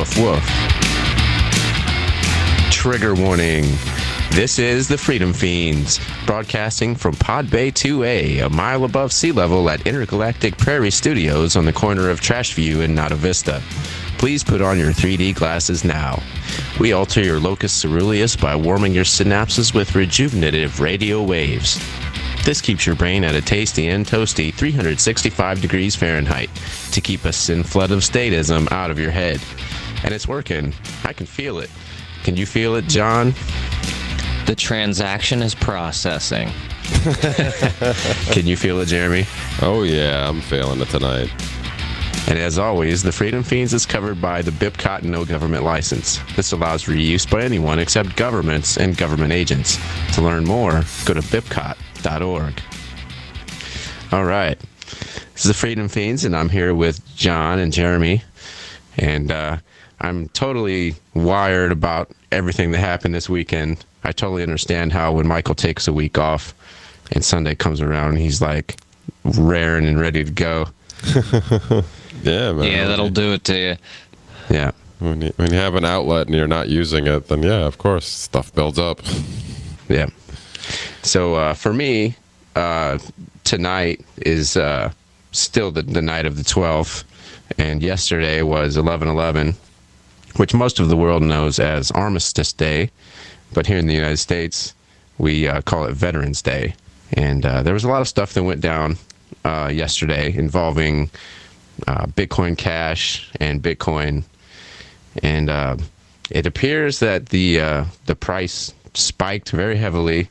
Woof woof. Trigger warning. This is the Freedom Fiends, broadcasting from Pod Bay 2A, a mile above sea level at Intergalactic Prairie Studios on the corner of Trashview and Nata Vista. Please put on your 3D glasses now. We alter your locus ceruleus by warming your synapses with rejuvenative radio waves. This keeps your brain at a tasty and toasty 365 degrees Fahrenheit to keep a sin flood of statism out of your head. And it's working. I can feel it. Can you feel it, John? The transaction is processing. Can you feel it, Jeremy? Oh, yeah, I'm feeling it tonight. And as always, the Freedom Fiends is covered by the BIPCOT No Government License. This allows reuse by anyone except governments and government agents. To learn more, go to bipcot.org. All right. This is the Freedom Fiends, and I'm here with John and Jeremy. And I'm totally wired about everything that happened this weekend. I totally understand how when Michael takes a week off and Sunday comes around, he's like raring and ready to go. Yeah, man. Yeah, that'll do it to you. Yeah. When you have an outlet and you're not using it, then yeah, of course, stuff builds up. Yeah. So for me, tonight is still the night of the 12th, and yesterday was 11/11, which most of the world knows as Armistice Day, but here in the United States, we call it Veterans Day. And there was a lot of stuff that went down yesterday involving Bitcoin Cash and Bitcoin, and it appears that the price spiked very heavily,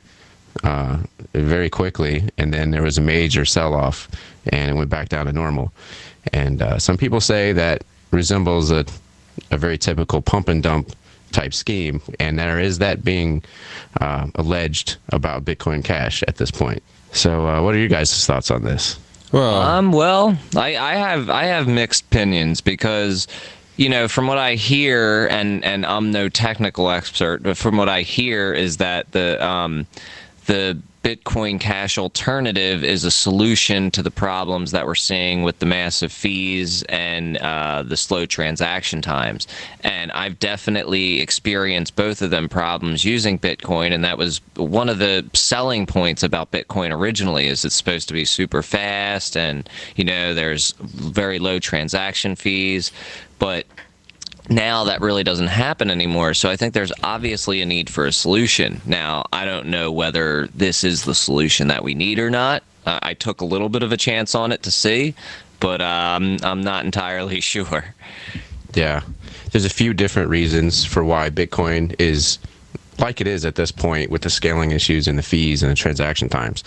very quickly, and then there was a major sell-off, and it went back down to normal. And some people say that resembles a very typical pump and dump type scheme, and there is that being alleged about Bitcoin Cash at this point. So what are you guys' thoughts on this? Well, I have mixed opinions because, you know, from what I hear, and I'm no technical expert, but from what I hear is that the Bitcoin Cash alternative is a solution to the problems that we're seeing with the massive fees and the slow transaction times. And I've definitely experienced both of them problems using Bitcoin, and that was one of the selling points about Bitcoin originally, is it's supposed to be super fast and, you know, there's very low transaction fees, but now that really doesn't happen anymore. So I think there's obviously a need for a solution. Now, I don't know whether this is the solution that we need or not. I took a little bit of a chance on it to see, but I'm not entirely sure. Yeah. There's a few different reasons for why Bitcoin is like it is at this point, with the scaling issues and the fees and the transaction times.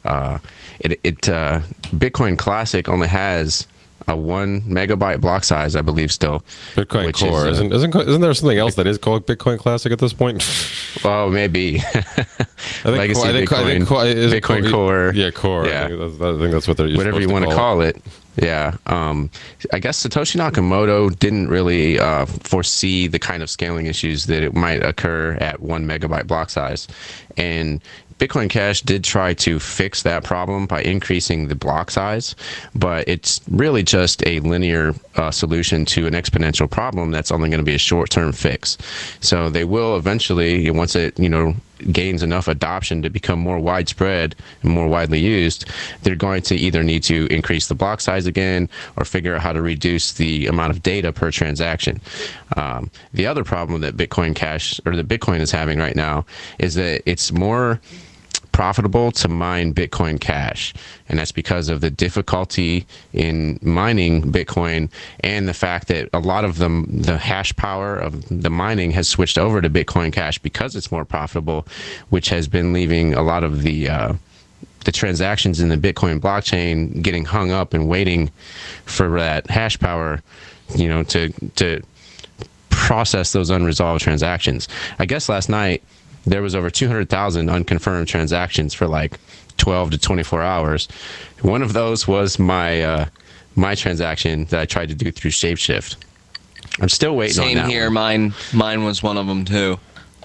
Bitcoin Classic only has a 1 megabyte block size, I believe, still. Bitcoin Core. Isn't there something else that is called Bitcoin Classic at this point? Oh, maybe. Legacy Bitcoin Core. Yeah, Core. Yeah. I think that's what they're using. Whatever you want to call it. Yeah. I guess Satoshi Nakamoto didn't really foresee the kind of scaling issues that it might occur at 1 megabyte block size. And Bitcoin Cash did try to fix that problem by increasing the block size, but it's really just a linear solution to an exponential problem that's only going to be a short-term fix. So they will eventually, once it gains enough adoption to become more widespread and more widely used, they're going to either need to increase the block size again or figure out how to reduce the amount of data per transaction. The other problem that Bitcoin Cash, or that Bitcoin is having right now, is that it's more profitable to mine Bitcoin Cash, and that's because of the difficulty in mining Bitcoin and the fact that a lot of the hash power of the mining has switched over to Bitcoin Cash because it's more profitable, which has been leaving a lot of the transactions in the Bitcoin blockchain getting hung up and waiting for that hash power, to process those unresolved transactions. I guess last night there was over 200,000 unconfirmed transactions for like 12 to 24 hours. One of those was my transaction that I tried to do through Shapeshift. I'm still waiting on that. Same here. One. Mine was one of them too.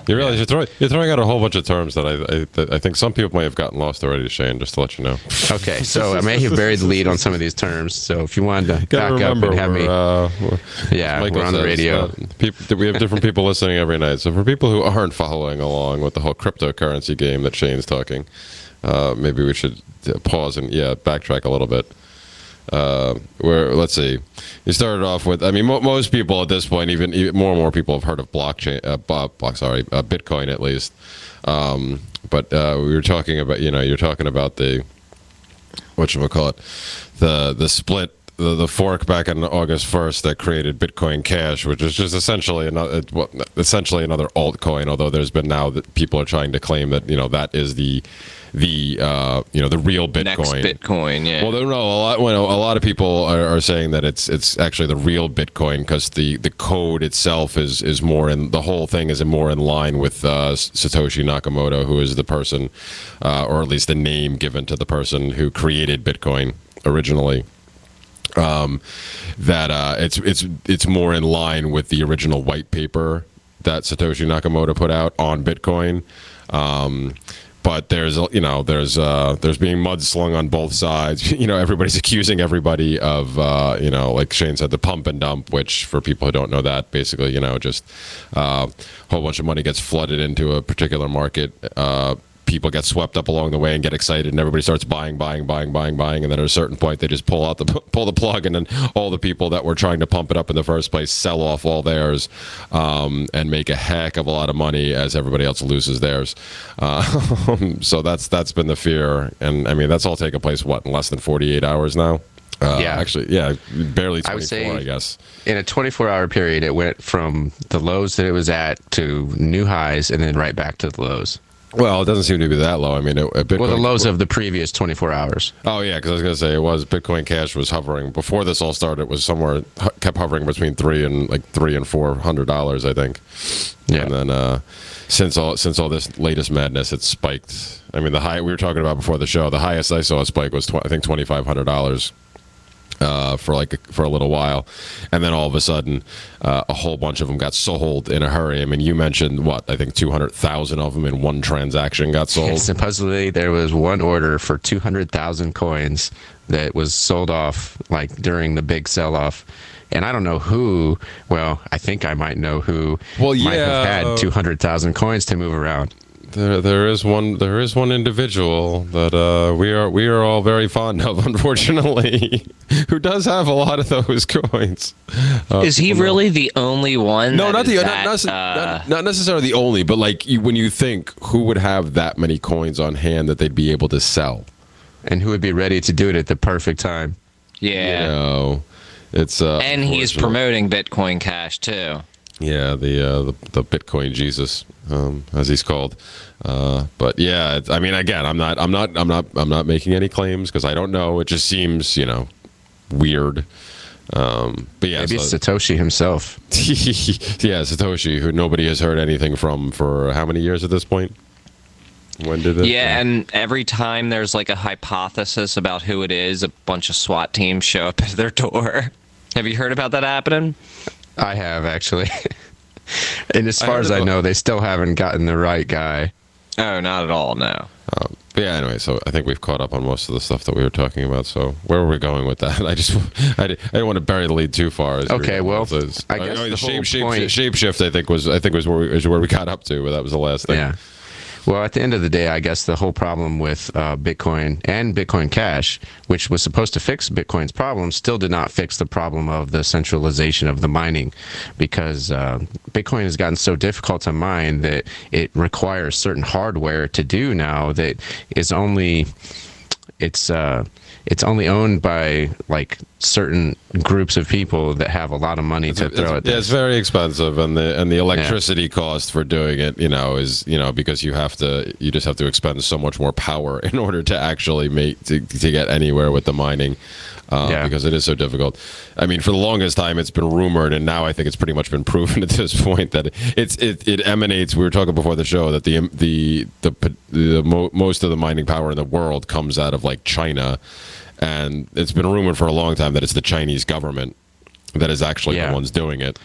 You realize you're throwing out a whole bunch of terms that I think some people might have gotten lost already, Shane, just to let you know. Okay, so I may have buried the lead on some of these terms. So if you wanted to back up and have me, we're on the radio. We have different people listening every night. So for people who aren't following along with the whole cryptocurrency game that Shane's talking, maybe we should pause and backtrack a little bit. Where let's see, you started off with. I mean, most people at this point, even more and more people have heard of Bitcoin at least. But we were talking about, you're talking about the whatchamacallit, the split, the fork back on August 1st that created Bitcoin Cash, which is just essentially another altcoin. Although there's been now that people are trying to claim that that is the real Bitcoin. Next Bitcoin, yeah. Well, no, a lot of people are saying that it's actually the real Bitcoin because the code itself is more in, the whole thing is more in line with Satoshi Nakamoto, who is the person, or at least the name given to the person who created Bitcoin originally. It's more in line with the original white paper that Satoshi Nakamoto put out on Bitcoin. But there's being mudslung on both sides. Everybody's accusing everybody of, like Shane said, the pump and dump, which for people who don't know that, basically, just a whole bunch of money gets flooded into a particular market. People get swept up along the way and get excited, and everybody starts buying, and then at a certain point they just pull the plug, and then all the people that were trying to pump it up in the first place sell off all theirs, and make a heck of a lot of money as everybody else loses theirs. So that's been the fear, and I mean that's all taken place in less than 48 hours now. Barely 24, I would say, I guess. In a 24-hour period, it went from the lows that it was at to new highs, and then right back to the lows. Well, it doesn't seem to be that low. I mean, Bitcoin, the lows of the previous 24 hours. Oh, yeah, because I was going to say Bitcoin Cash was hovering before this all started. It was kept hovering between $300 and $400, I think. Yeah, and then since all this latest madness, it's spiked. I mean, the high we were talking about before the show, the highest I saw a spike was I think $2,500. For a little while, and then all of a sudden a whole bunch of them got sold in a hurry. I mean, you mentioned I think 200,000 of them in one transaction got sold. Supposedly there was one order for 200,000 coins that was sold off during the big sell-off. And I don't know who. Well, I think I might know who. Might have had 200,000 coins to move around. There is one individual that we are all very fond of, unfortunately, who does have a lot of those coins. Is he really the only one? No, not necessarily the only, but when you think who would have that many coins on hand that they'd be able to sell, and who would be ready to do it at the perfect time. Yeah, it's and he's promoting Bitcoin Cash too. Yeah, the Bitcoin Jesus, as he's called. But yeah, I mean, again, I'm not making any claims because I don't know. It just seems, weird. But yeah, maybe Satoshi himself. Yeah, Satoshi, who nobody has heard anything from for how many years at this point? When did it? Yeah, and every time there's a hypothesis about who it is, a bunch of SWAT teams show up at their door. Have you heard about that happening? I have, actually. And as far as I know, they still haven't gotten the right guy. Oh, not at all, no. But yeah, anyway, so I think we've caught up on most of the stuff that we were talking about. So where were we going with that? I didn't want to bury the lead too far. Okay, well, I guess the whole point... Shapeshift, I think was where we got up to. That was the last thing. Yeah. Well, at the end of the day, I guess the whole problem with Bitcoin and Bitcoin Cash, which was supposed to fix Bitcoin's problem, still did not fix the problem of the centralization of the mining, because Bitcoin has gotten so difficult to mine that it requires certain hardware to do now that is only... It's only owned by certain groups of people that have a lot of money to throw at this. Yeah, it's very expensive, and the electricity cost for doing it, is because you just have to expend so much more power in order to actually to get anywhere with the mining. Because it is so difficult. I mean, for the longest time, it's been rumored, and now I think it's pretty much been proven at this point that it emanates. We were talking before the show that most of the mining power in the world comes out of China, and it's been rumored for a long time that it's the Chinese government that is actually the ones doing it.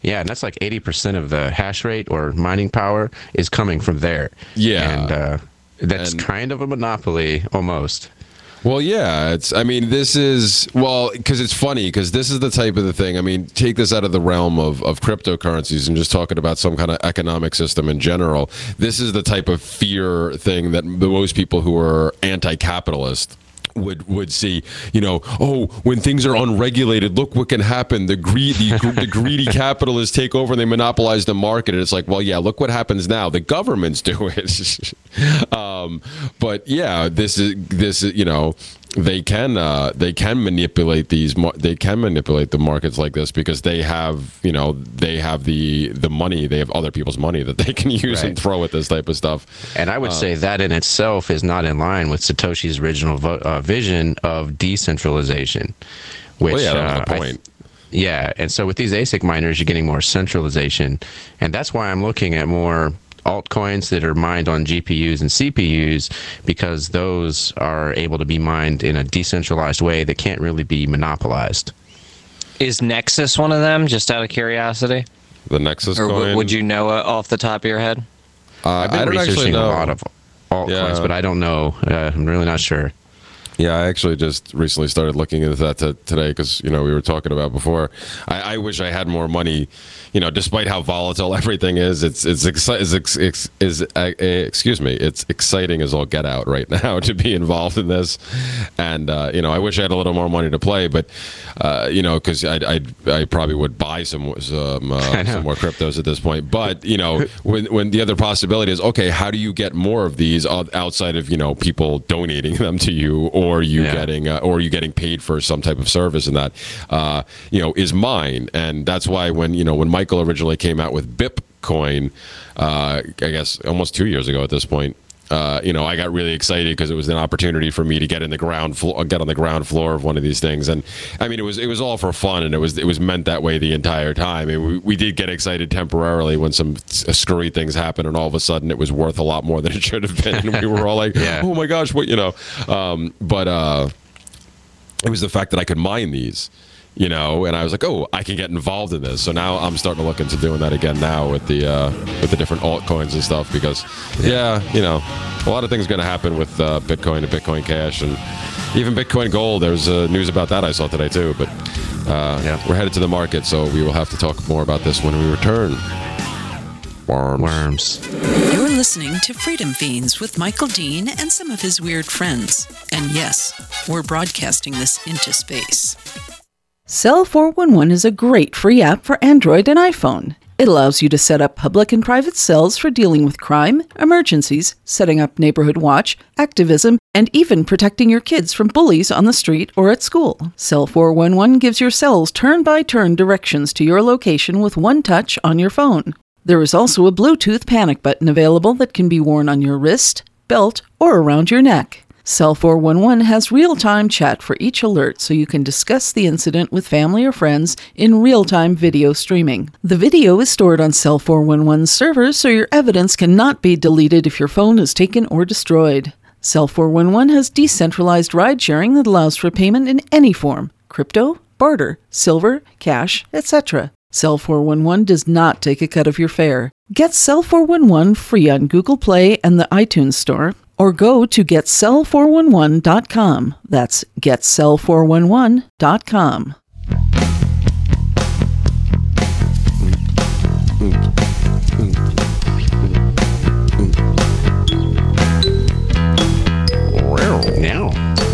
Yeah, and that's like 80% of the hash rate or mining power is coming from there. Yeah. And that's kind of a monopoly almost. Well, yeah, this is, because it's funny, because this is the type of the thing. I mean, take this out of the realm of cryptocurrencies and just talking about some kind of economic system in general. This is the type of fear thing that most people who are anti-capitalist would see, when things are unregulated, look what can happen. The greedy capitalists take over and they monopolize the market. And it's like, well, yeah, look what happens now. The governments do it. But yeah, this is they can manipulate the markets like this because they have the money, they have other people's money that they can use and throw at this type of stuff. And I would say that in itself is not in line with Satoshi's original vision of decentralization. Which, that was the point. Yeah, and so with these ASIC miners, you're getting more centralization, and that's why I'm looking at more altcoins that are mined on GPUs and CPUs, because those are able to be mined in a decentralized way that can't really be monopolized. Is Nexus one of them, just out of curiosity? The Nexus or coin? Would you know off the top of your head? I've been researching a lot of altcoins, but I don't know. I'm really not sure. Yeah, I actually just recently started looking into that today because, we were talking about before. I wish I had more money, despite how volatile everything is. It's exciting as all get out right now to be involved in this. And, I wish I had a little more money to play, but, because I probably would buy some more cryptos at this point. But, when the other possibility is, okay, how do you get more of these outside of, people donating them to you, or you getting paid for some type of service, and that is mine. And that's why when Michael originally came out with BitCoin, I guess almost 2 years ago at this point, I got really excited because it was an opportunity for me to get on the ground floor of one of these things. And I mean, it was all for fun, and it was meant that way the entire time. And we did get excited temporarily when some screwy things happened, and all of a sudden it was worth a lot more than it should have been. And we were all like, oh my gosh, what, but it was the fact that I could mine these. And I was like, oh, I can get involved in this. So now I'm starting to look into doing that again now with the different altcoins and stuff, because a lot of things are going to happen with Bitcoin and Bitcoin Cash and even Bitcoin Gold. There's news about that I saw today too. But we're headed to the market, so we will have to talk more about this when we return. Worms. You're listening to Freedom Fiends with Michael Dean and some of his weird friends. And yes, we're broadcasting this into space. Cell 411 is a great free app for Android and iPhone. It allows you to set up public and private cells for dealing with crime, emergencies, setting up neighborhood watch, activism, and even protecting your kids from bullies on the street or at school. Cell 411 gives your cells turn-by-turn directions to your location with one touch on your phone. There is also a Bluetooth panic button available that can be worn on your wrist, belt, or around your neck. Cell 411 has real-time chat for each alert, so you can discuss the incident with family or friends in real-time video streaming. The video is stored on Cell 411's servers, so your evidence cannot be deleted if your phone is taken or destroyed. Cell 411 has decentralized ride-sharing that allows for payment in any form: crypto, barter, silver, cash, etc. Cell 411 does not take a cut of your fare. Get Cell 411 free on Google Play and the iTunes Store, or go to getcell411.com. That's getcell411.com. Now.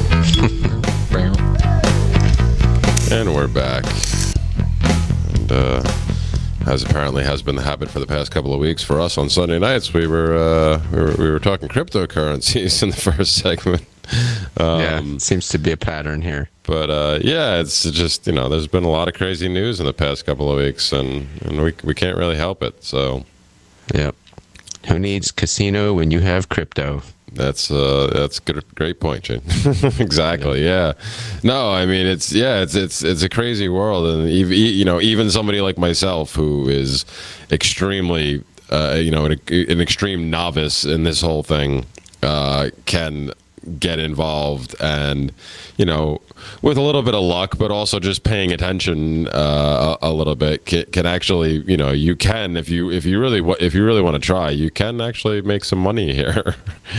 And we're back. And as apparently has been the habit for the past couple of weeks for us on Sunday nights, we were talking cryptocurrencies in the first segment. Seems to be a pattern here. But it's just, there's been a lot of crazy news in the past couple of weeks, and we can't really help it. So, yep. Who needs casino when you have crypto? That's good. Great point, Shane. Exactly. Yeah. No, I mean it's a crazy world, and even somebody like myself who is extremely an extreme novice in this whole thing can get involved, and with a little bit of luck, but also just paying attention a little bit can actually, you can, if you really want to try, you can actually make some money here.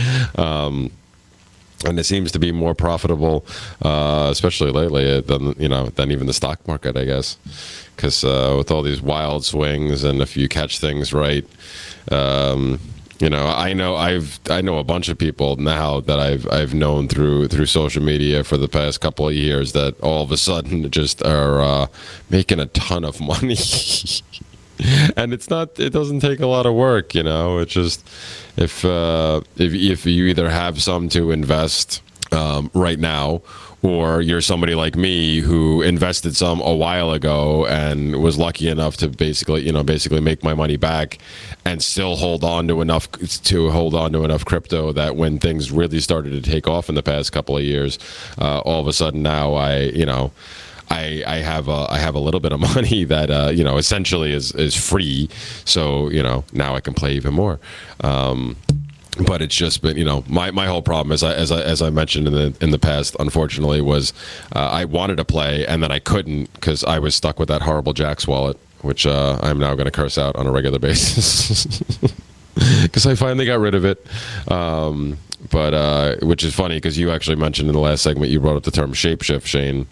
And it seems to be more profitable, especially lately, than even the stock market, I guess, because with all these wild swings, and if you catch things right, I know a bunch of people now that I've known through social media for the past couple of years that all of a sudden just are making a ton of money. And it doesn't take a lot of work, it's just if you either have some to invest right now, or you're somebody like me who invested some a while ago and was lucky enough to basically make my money back and still hold on to enough crypto that when things really started to take off in the past couple of years, all of a sudden now I have a little bit of money that essentially is free, so now I can play even more. But it's just been, my whole problem, as I mentioned in the past, unfortunately, was I wanted to play and then I couldn't because I was stuck with that horrible Jaxx wallet, which I'm now going to curse out on a regular basis because I finally got rid of it. But which is funny because you actually mentioned in the last segment, you brought up the term shapeshift, Shane.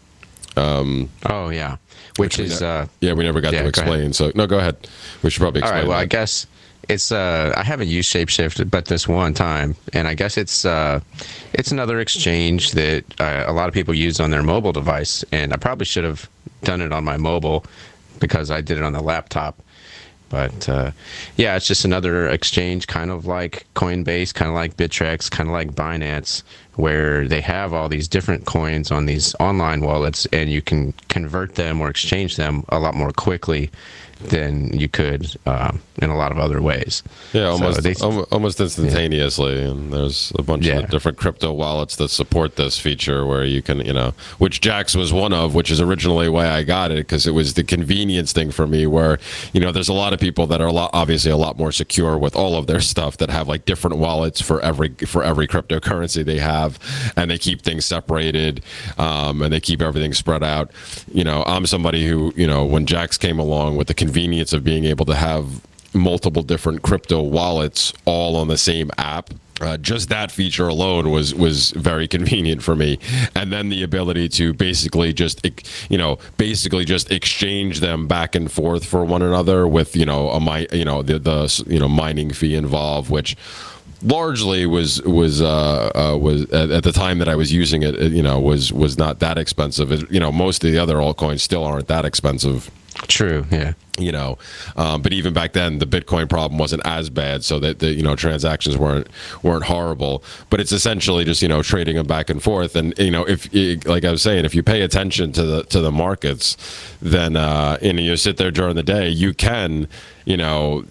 Oh yeah, which is we never got to explain. So no, go ahead. We should probably explain. All right. Well, that. I guess it's I haven't used Shapeshift, but this one time, and I guess it's another exchange that a lot of people use on their mobile device, and I probably should have done it on my mobile because I did it on the laptop. But it's just another exchange, kind of like Coinbase, kind of like Bittrex, kind of like Binance, where they have all these different coins on these online wallets, and you can convert them or exchange them a lot more quickly than you could in a lot of other ways. Yeah, almost instantaneously. Yeah. And there's a bunch of different crypto wallets that support this feature where you can, which Jaxx was one of, which is originally why I got it, because it was the convenience thing for me where, there's a lot of people that are obviously a lot more secure with all of their stuff that have like different wallets for every cryptocurrency they have, and they keep things separated, and they keep everything spread out. I'm somebody who, when Jaxx came along with the convenience of being able to have multiple different crypto wallets all on the same app, just that feature alone was very convenient for me. And then the ability to basically just exchange them back and forth for one another with the mining fee involved, which largely was at the time that I was using it, was not that expensive. Most of the other altcoins still aren't that expensive. True. Yeah. But even back then, the Bitcoin problem wasn't as bad, so that the transactions weren't horrible. But it's essentially just trading them back and forth. And if like I was saying, if you pay attention to the markets, then you sit there during the day, you can. Like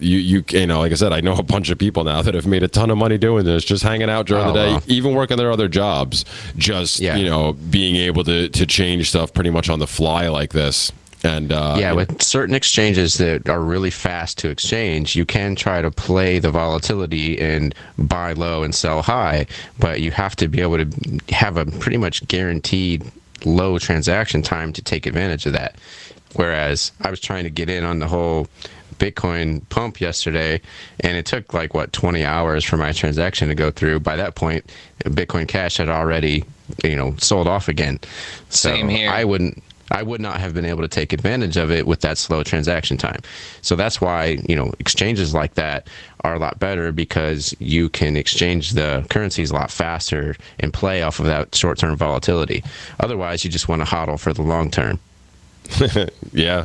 I said, I know a bunch of people now that have made a ton of money doing this, just hanging out during the day, even working their other jobs, just being able to change stuff pretty much on the fly like this. And with certain exchanges that are really fast to exchange, you can try to play the volatility and buy low and sell high, but you have to be able to have a pretty much guaranteed low transaction time to take advantage of that. Whereas I was trying to get in on the whole Bitcoin pump yesterday, and it took 20 hours for my transaction to go through. By that point, Bitcoin Cash had already sold off again. Same here. I would not have been able to take advantage of it with that slow transaction time. So that's why, exchanges like that are a lot better, because you can exchange the currencies a lot faster and play off of that short-term volatility. Otherwise, you just want to hodl for the long term. Yeah.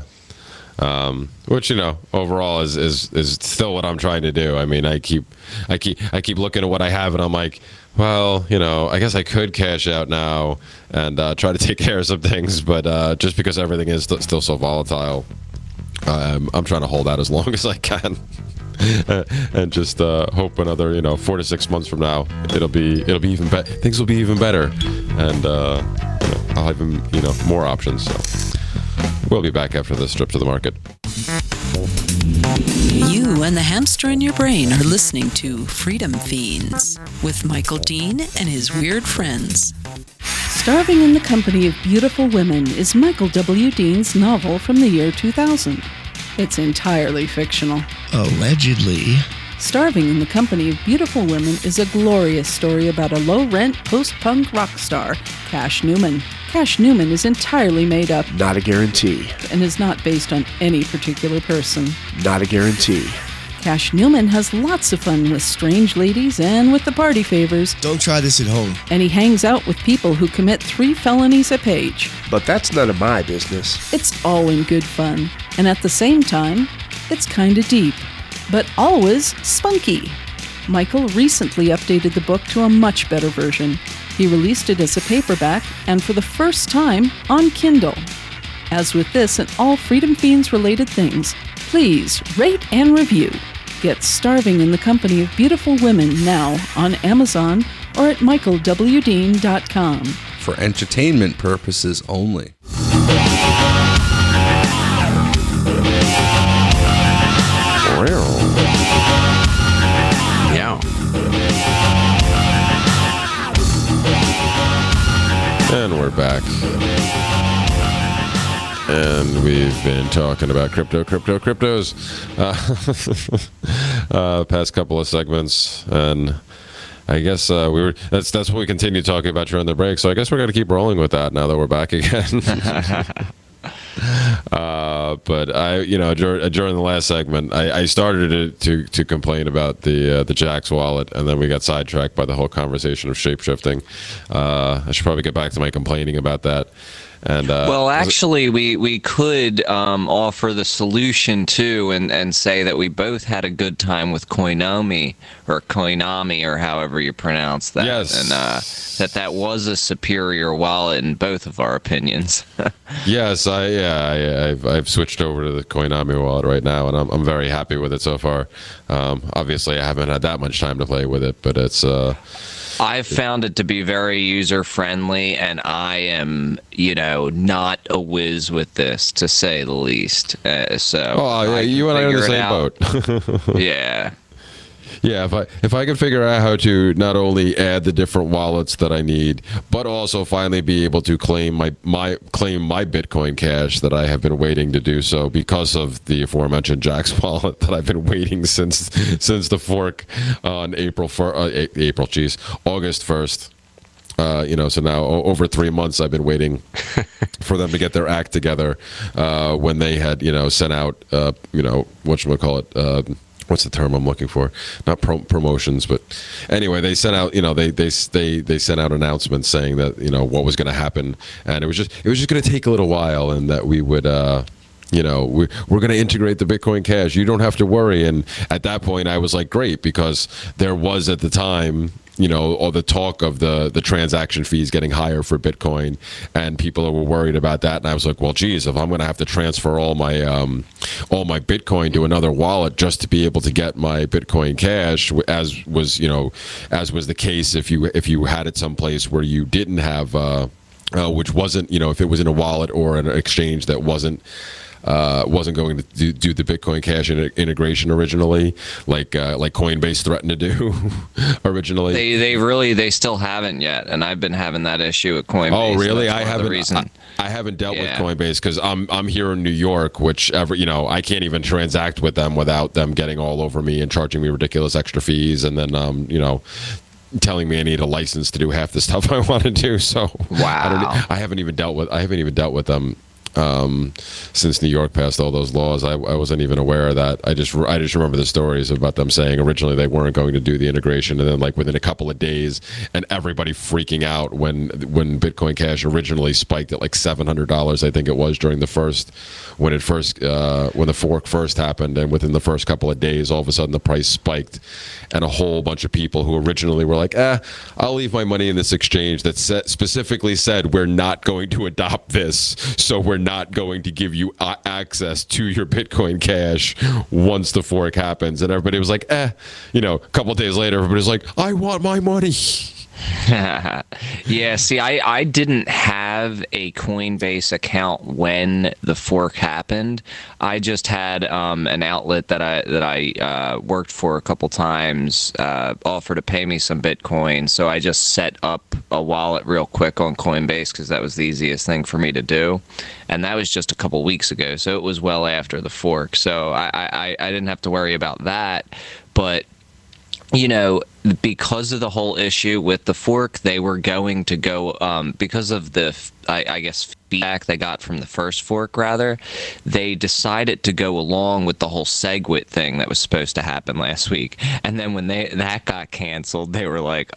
Which overall is still what I'm trying to do. I mean, I keep looking at what I have, and I'm like, well, I guess I could cash out now and try to take care of some things, but just because everything is still so volatile, I'm trying to hold out as long as I can, and just hope another 4 to 6 months from now it'll be even better. Things will be even better, and I'll have more options. So we'll be back after this trip to the market. You and the hamster in your brain are listening to Freedom Fiends with Michael Dean and his weird friends. Starving in the Company of Beautiful Women is Michael W. Dean's novel from the year 2000. It's entirely fictional. Allegedly. Starving in the Company of Beautiful Women is a glorious story about a low-rent post-punk rock star, Cash Newman. Cash Newman is entirely made up. Not a guarantee. And is not based on any particular person. Not a guarantee. Cash Newman has lots of fun with strange ladies and with the party favors. Don't try this at home. And he hangs out with people who commit 3 felonies a page. But that's none of my business. It's all in good fun. And at the same time, it's kinda deep. But always spunky. Michael recently updated the book to a much better version. He released it as a paperback and for the first time on Kindle. As with this and all Freedom Fiends related things, please rate and review. Get Starving in the Company of Beautiful Women now on Amazon or at michaelwdean.com. For entertainment purposes only. Yeah. And we're back. And we've been talking about cryptos. Past couple of segments, and I guess that's what we continue talking about during the break. So I guess we're going to keep rolling with that now that we're back again. But during the last segment, I started to complain about the Jaxx wallet, and then we got sidetracked by the whole conversation of shapeshifting. I should probably get back to my complaining about that. And well, actually, we could offer the solution too, and say that we both had a good time with Coinomi or however you pronounce that. Yes. And that was a superior wallet in both of our opinions. Yes, I've switched over to the Coinomi wallet right now, and I'm very happy with it so far. Obviously, I haven't had that much time to play with it, but it's. I've found it to be very user-friendly, and I am, not a whiz with this, to say the least. You and I are in the same boat. Yeah. Yeah, if I can figure out how to not only add the different wallets that I need, but also finally be able to claim my Bitcoin Cash that I have been waiting to do so because of the aforementioned Jaxx wallet that I've been waiting since the fork on August 1st. So now over 3 months I've been waiting for them to get their act together when they had, sent out, whatchamacallit, what's the term I'm looking for? Not promotions, but anyway, they sent out, they sent out announcements saying that, what was going to happen, and it was just going to take a little while, and that we would, we're going to integrate the Bitcoin Cash. You don't have to worry. And at that point, I was like, great, because there was at the time, all the talk of the transaction fees getting higher for Bitcoin, and people were worried about that. And I was like, well, geez, if I'm going to have to transfer all my Bitcoin to another wallet just to be able to get my Bitcoin Cash, as was the case if you had it someplace where you didn't have, which wasn't, if it was in a wallet or an exchange that wasn't going to do the Bitcoin Cash integration originally, like Coinbase threatened to do originally. They still haven't yet, and I've been having that issue with Coinbase. Oh, really? I haven't dealt with Coinbase because I'm here in New York, which I can't even transact with them without them getting all over me and charging me ridiculous extra fees, and then telling me I need a license to do half the stuff I want to do. So wow, I haven't even dealt with them. Since New York passed all those laws, I wasn't even aware of that. I just remember the stories about them saying originally they weren't going to do the integration, and then like within a couple of days, and everybody freaking out when Bitcoin Cash originally spiked at like $700, I think it was, during the when the fork first happened, and within the first couple of days, all of a sudden the price spiked, and a whole bunch of people who originally were like, I'll leave my money in this exchange that specifically said we're not going to adopt this, so we're not going to give you access to your Bitcoin Cash once the fork happens. And everybody was like, a couple of days later, everybody's like, I want my money. Yeah, see, I didn't have a Coinbase account when the fork happened. I just had an outlet that I worked for a couple times offer to pay me some Bitcoin, so I just set up a wallet real quick on Coinbase because that was the easiest thing for me to do, and that was just a couple weeks ago, so it was well after the fork, so I didn't have to worry about that, but because of the whole issue with the fork, they were going to go, because of the, I guess, feedback they got from the first fork, rather, they decided to go along with the whole SegWit thing that was supposed to happen last week. And then when that got canceled, they were like,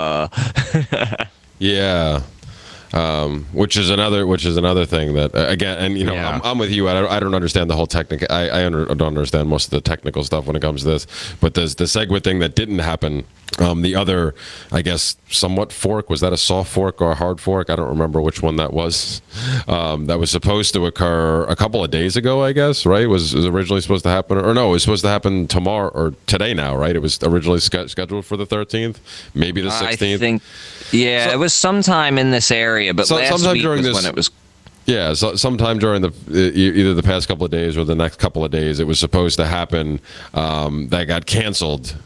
Yeah. Which is another thing that again, and Yeah. I'm with you. I don't understand the whole technical. I don't understand most of the technical stuff when it comes to this. But there's the SegWit thing that didn't happen. The other, I guess, somewhat fork, was that a soft fork or a hard fork? I don't remember which one that was. That was supposed to occur a couple of days ago, I guess. Right? Was originally supposed to happen, or no? It was supposed to happen tomorrow or today now. Right? It was originally scheduled for the 13th, maybe the 16th. I think, yeah, it was sometime in this area, but last week was when it was. Yeah, so sometime during either the past couple of days or the next couple of days, it was supposed to happen. That got canceled.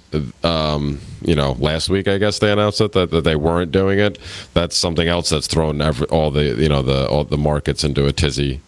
Last week, I guess they announced it that they weren't doing it. That's something else that's thrown all the markets into a tizzy.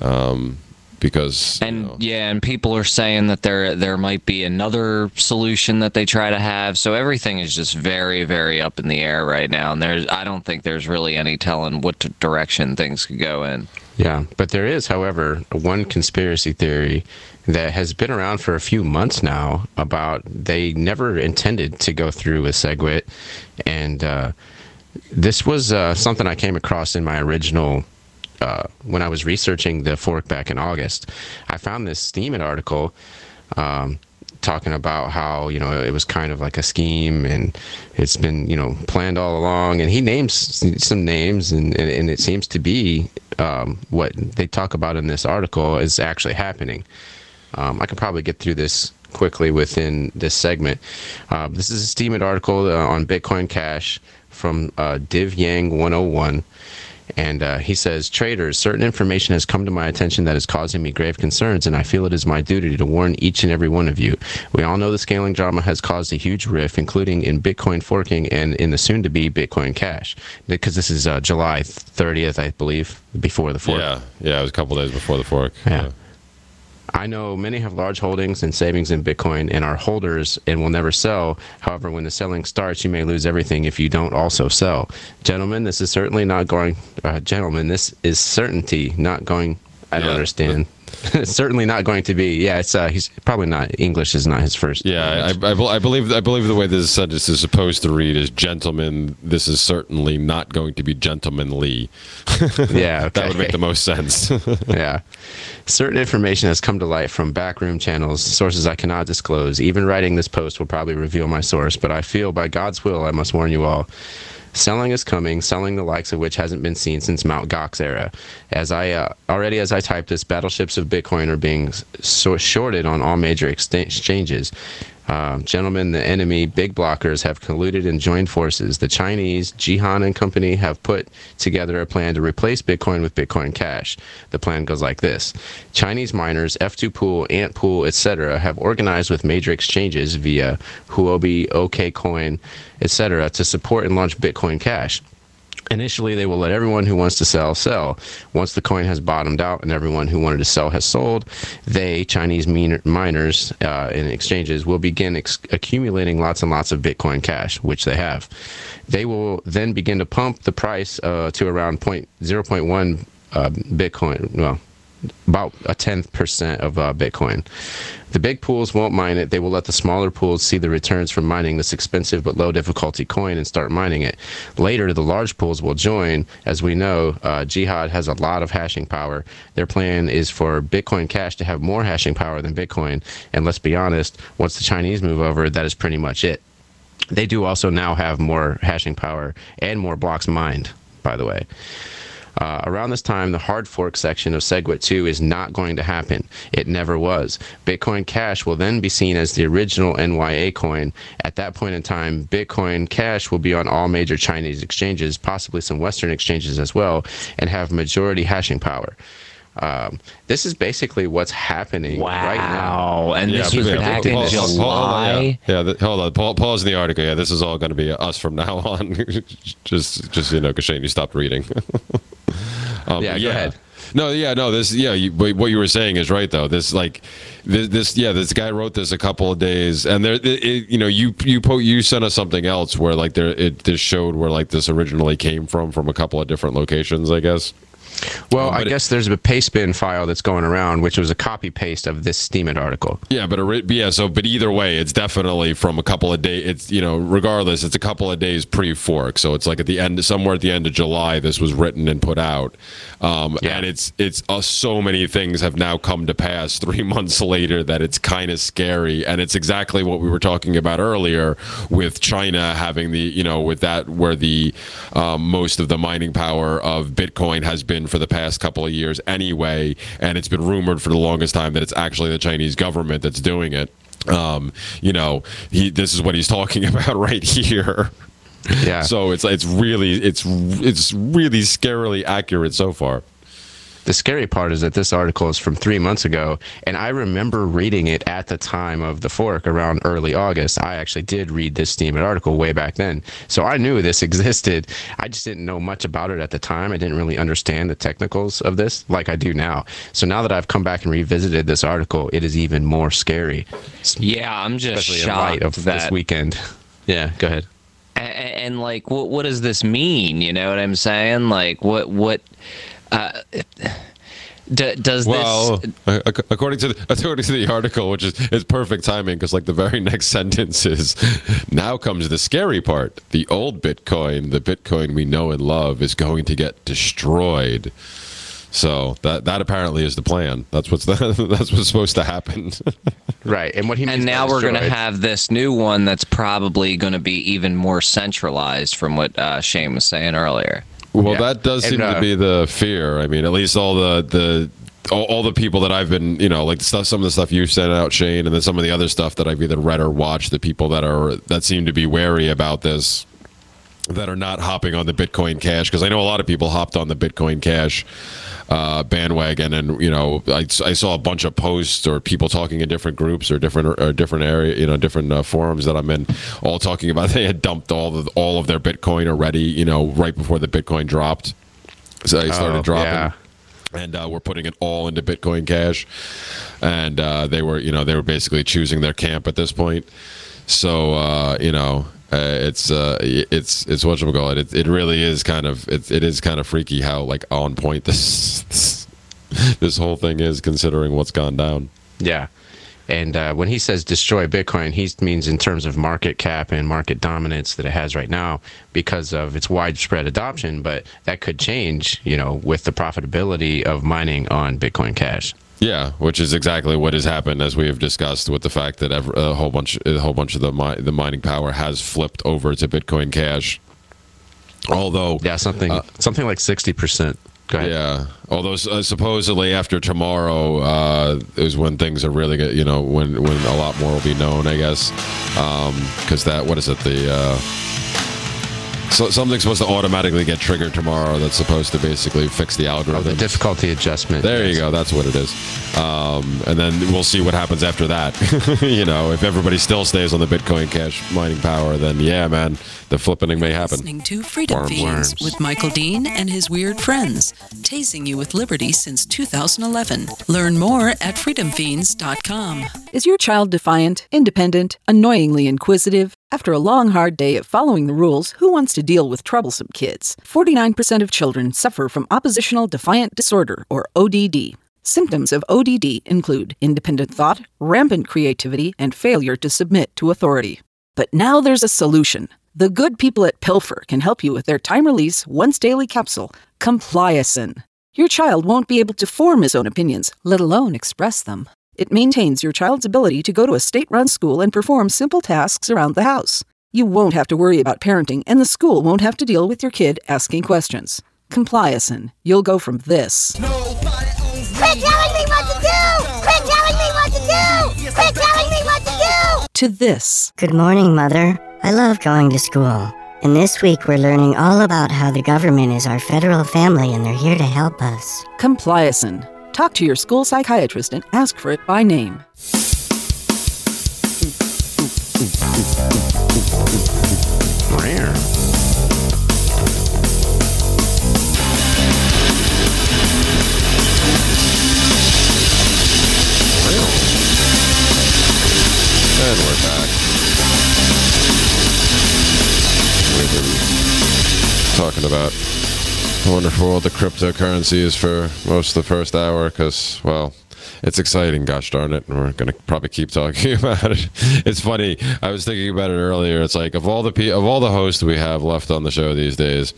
Because and people are saying that there might be another solution that they try to have. So everything is just very, very up in the air right now, and I don't think there's really any telling what direction things could go in. Yeah, but there is, however, one conspiracy theory that has been around for a few months now about they never intended to go through with SegWit, and this was something I came across in my original. When I was researching the fork back in August, I found this Steemit article talking about how it was kind of like a scheme and it's been planned all along. And he names some names, and it seems to be what they talk about in this article is actually happening. I can probably get through this quickly within this segment. This is a Steemit article on Bitcoin Cash from Div Yang 101. And he says, traders, certain information has come to my attention that is causing me grave concerns, and I feel it is my duty to warn each and every one of you. We all know the scaling drama has caused a huge rift, including in Bitcoin forking and in the soon-to-be Bitcoin Cash. Because this is July 30th, I believe, before the fork. Yeah, it was a couple days before the fork. Yeah. I know many have large holdings and savings in Bitcoin and are holders and will never sell. However, when the selling starts, you may lose everything if you don't also sell. Gentlemen, this is certainly not going... this is certainty not going... I don't understand. It's certainly not going to be... Yeah, it's he's probably not... English is not his first... Yeah, I believe the way this sentence is supposed to read is, gentlemen, this is certainly not going to be gentlemanly. Yeah, okay. That would make the most sense. Yeah. Certain information has come to light from backroom channels, sources I cannot disclose. Even writing this post will probably reveal my source, but I feel by God's will I must warn you all. Selling is coming, selling the likes of which hasn't been seen since Mt. Gox era. As I type this, battleships of Bitcoin are being shorted on all major exchanges. Gentlemen, the enemy, big blockers, have colluded and joined forces. The Chinese, Jihan and company, have put together a plan to replace Bitcoin with Bitcoin Cash. The plan goes like this. Chinese miners, F2 Pool, Ant Pool, etc. have organized with major exchanges via Huobi, OKCoin, etc. to support and launch Bitcoin Cash. Initially, they will let everyone who wants to sell. Once the coin has bottomed out and everyone who wanted to sell has sold, they, Chinese miners in exchanges, will begin accumulating lots and lots of Bitcoin Cash, which they have. They will then begin to pump the price to around 0.1 Bitcoin, well, about a 10% of Bitcoin. The big pools won't mine it. They will let the smaller pools see the returns from mining this expensive but low difficulty coin and start mining it. Later, the large pools will join. As we know, Jihad has a lot of hashing power. Their plan is for Bitcoin Cash to have more hashing power than Bitcoin. And let's be honest, once the Chinese move over, that is pretty much it. They do also now have more hashing power and more blocks mined, by the way. Around this time, the hard fork section of SegWit 2 is not going to happen. It never was. Bitcoin Cash will then be seen as the original NYA coin. At that point in time, Bitcoin Cash will be on all major Chinese exchanges, possibly some Western exchanges as well, and have majority hashing power. This is basically what's happening right now. And this was back in July. Hold on. Pause in the article. Yeah, this is all going to be us from now on. just because Shane, you stopped reading. Go ahead. What you were saying is right though. This guy wrote this a couple of days, and you sent us something else where like this showed where like this originally came from a couple of different locations, I guess. Well, I guess there's a pastebin file that's going around, which was a copy paste of this Steemit article. Yeah, but either way, it's definitely from a couple of days. It's regardless, it's a couple of days pre-fork, so it's like somewhere at the end of July, this was written and put out. And it's so many things have now come to pass 3 months later that it's kind of scary, and it's exactly what we were talking about earlier with China having with that where the most of the mining power of Bitcoin has been for the past couple of years anyway, and it's been rumored for the longest time that it's actually the Chinese government that's doing it. This is what he's talking about right here. Yeah. So it's really scarily accurate so far. The scary part is that this article is from 3 months ago, and I remember reading it at the time of the fork around early August. I actually did read this Steemit article way back then, so I knew this existed. I just didn't know much about it at the time. I didn't really understand the technicals of this like I do now. So now that I've come back and revisited this article, it is even more scary. Yeah, I'm just especially shocked in light of this weekend. Yeah, go ahead. And like, what does this mean? You know what I'm saying? Like, what? Does well, this? According to the article, which is perfect timing, because like the very next sentence is, now comes the scary part. The old Bitcoin, the Bitcoin we know and love, is going to get destroyed. So that apparently is the plan. That's what's supposed to happen. Right, and what he means. And now we're going to have this new one that's probably going to be even more centralized, from what Shane was saying earlier. Well, that does seem to be the fear. I mean, at least all the people that I've been, like some of the stuff you sent out, Shane, and then some of the other stuff that I've either read or watched, the people that seem to be wary about this, that are not hopping on the Bitcoin Cash, because I know a lot of people hopped on the Bitcoin Cash bandwagon, and I saw a bunch of posts or people talking in different groups or different area, different forums that I'm in, all talking about they had dumped all of their Bitcoin already, right before the Bitcoin dropped. So they started dropping. Yeah. And we're putting it all into Bitcoin Cash, and they were basically choosing their camp at this point. So it's whatchamacallit. It really is kind of it is kind of freaky how like on point this whole thing is, considering what's gone down. Yeah. And when he says destroy Bitcoin, he means in terms of market cap and market dominance that it has right now because of its widespread adoption. But that could change, with the profitability of mining on Bitcoin Cash. Yeah, which is exactly what has happened, as we have discussed, with the fact that a whole bunch of the mining power has flipped over to Bitcoin Cash. Although, something like 60%. Go ahead. Yeah, although supposedly after tomorrow is when things are really good. When a lot more will be known, I guess, because So something's supposed to automatically get triggered tomorrow that's supposed to basically fix the algorithm. The difficulty adjustment. There you go. That's what it is. And then we'll see what happens after that. If everybody still stays on the Bitcoin Cash mining power, then yeah, man, the flippening may happen. Listening to Freedom Fiends with Michael Dean and his weird friends, tasing you with liberty since 2011. Learn more at freedomfiends.com. Is your child defiant, independent, annoyingly inquisitive? After a long, hard day of following the rules, who wants to deal with troublesome kids? 49% of children suffer from oppositional defiant disorder, or ODD. Symptoms of ODD include independent thought, rampant creativity, and failure to submit to authority. But now there's a solution. The good people at Pilfer can help you with their time-release, once-daily capsule, Compliacin. Your child won't be able to form his own opinions, let alone express them. It maintains your child's ability to go to a state-run school and perform simple tasks around the house. You won't have to worry about parenting, and the school won't have to deal with your kid asking questions. Compliacin. You'll go from this Quit telling me what to do! Quit telling me what to do! Quit telling me what to do! to this. Good morning, Mother. I love going to school. And this week we're learning all about how the government is our federal family and they're here to help us. Compliacin. Talk to your school psychiatrist and ask for it by name. Rare. And we're back. We've been talking about the wonderful world of cryptocurrencies for most of the first hour because, well, it's exciting, gosh darn it, and we're going to probably keep talking about it. It's funny. I was thinking about it earlier. It's like of all the hosts we have left on the show these days,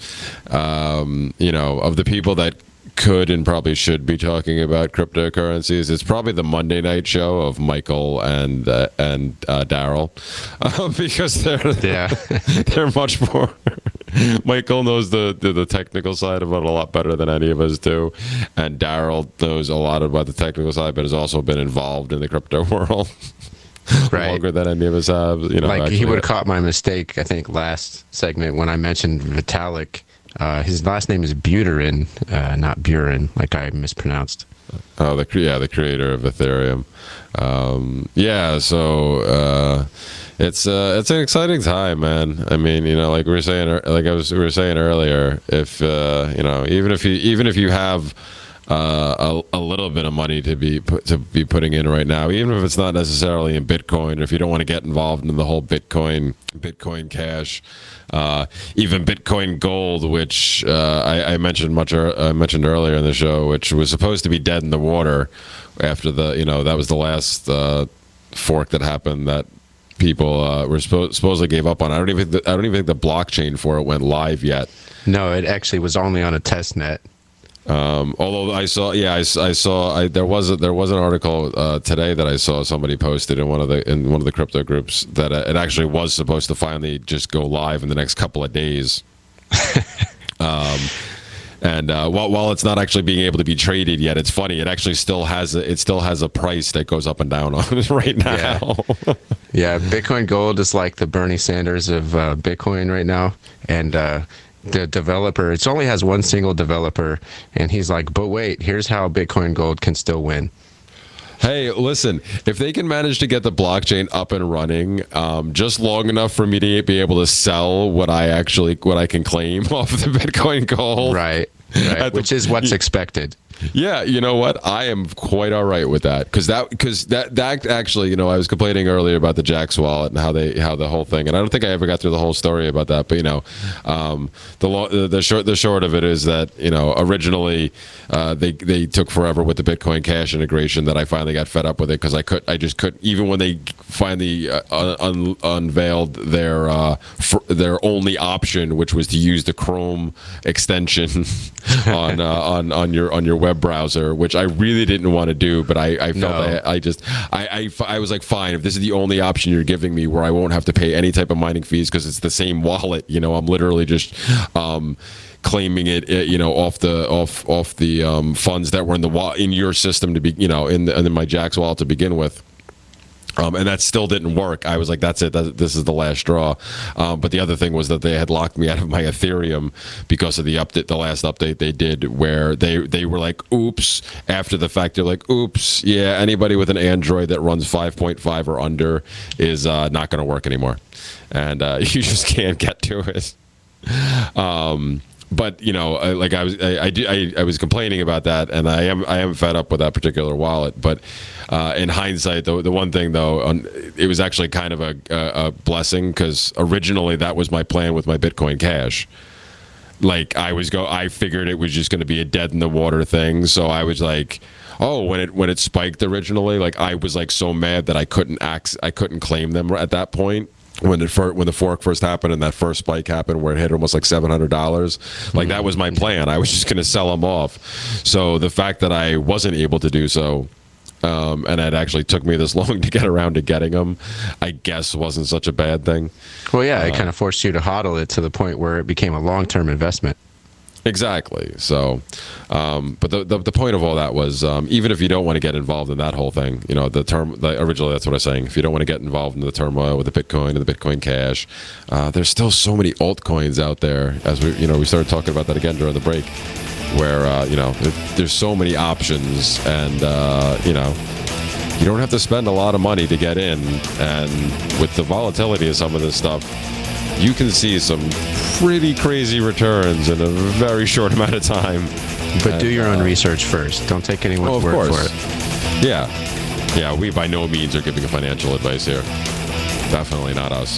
of the people that could and probably should be talking about cryptocurrencies, it's probably the Monday night show of Michael and Daryl, because they're much more. Michael knows the technical side of it a lot better than any of us do, and Daryl knows a lot about the technical side, but has also been involved in the crypto world longer than any of us have. He would have caught my mistake, I think, last segment when I mentioned Vitalik. His last name is Buterin, not Buren, like I mispronounced. Oh, the creator of Ethereum. It's an exciting time, man. I mean, like we were saying earlier, if even if you have a little bit of money to be putting in right now, even if it's not necessarily in Bitcoin, or if you don't want to get involved in the whole Bitcoin Cash, even Bitcoin Gold, which I mentioned earlier in the show, which was supposed to be dead in the water after that was the last fork that happened that people were supposedly gave up on. I don't even think the blockchain for it went live yet. No, it actually was only on a test net. Although I saw there was an article today that I saw somebody posted in one of the crypto groups that it actually was supposed to finally just go live in the next couple of days. And while it's not actually being able to be traded yet, it's funny. It actually still has a price that goes up and down on it right now. Yeah, Bitcoin Gold is like the Bernie Sanders of Bitcoin right now, and the developer, it only has one single developer, and he's like, but wait, here's how Bitcoin Gold can still win. Hey, listen, if they can manage to get the blockchain up and running just long enough for me to be able to sell what I can claim off the Bitcoin Gold. Right. Which is what's expected. Yeah, you know what? I am quite all right with that because that actually, I was complaining earlier about the Jaxx wallet and how the whole thing, and I don't think I ever got through the whole story about that. But the short of it is that originally they took forever with the Bitcoin Cash integration. That I finally got fed up with it because I just couldn't, even when they finally unveiled their only option, which was to use the Chrome extension on your web browser, which I really didn't want to do, but I felt I was like, fine, if this is the only option you're giving me where I won't have to pay any type of mining fees because it's the same wallet, I'm literally just claiming it, off the funds that were in your system to be, in my Jaxx wallet to begin with. And that still didn't work. I was like, that's it. This is the last straw. But the other thing was that they had locked me out of my Ethereum because of the last update they did, where they were like, oops. After the fact, they're like, oops. Yeah, anybody with an Android that runs 5.5 or under is not going to work anymore. And you just can't get to it. But I was complaining about that, and I am fed up with that particular wallet. But in hindsight, the one thing though, it was actually kind of a blessing because originally that was my plan with my Bitcoin Cash. Like I figured it was just going to be a dead in the water thing, so I was like, oh, when it spiked originally, like I was like so mad that I couldn't claim them at that point. When the fork first happened and that first spike happened where it hit almost like $700, like that was my plan. I was just going to sell them off. So the fact that I wasn't able to do so, and it actually took me this long to get around to getting them, I guess wasn't such a bad thing. Well, yeah, it kind of forced you to hodl it to the point where it became a long-term investment. Exactly. So, but the point of all that was, even if you don't want to get involved in that whole thing, originally that's what I was saying. If you don't want to get involved in the turmoil with the Bitcoin and the Bitcoin Cash, there's still so many altcoins out there. As we started talking about that again during the break, where there's so many options, and you don't have to spend a lot of money to get in. And with the volatility of some of this stuff, you can see some pretty crazy returns in a very short amount of time. But do your own research first. Don't take anyone's word for it. Yeah, we by no means are giving financial advice here. Definitely not us.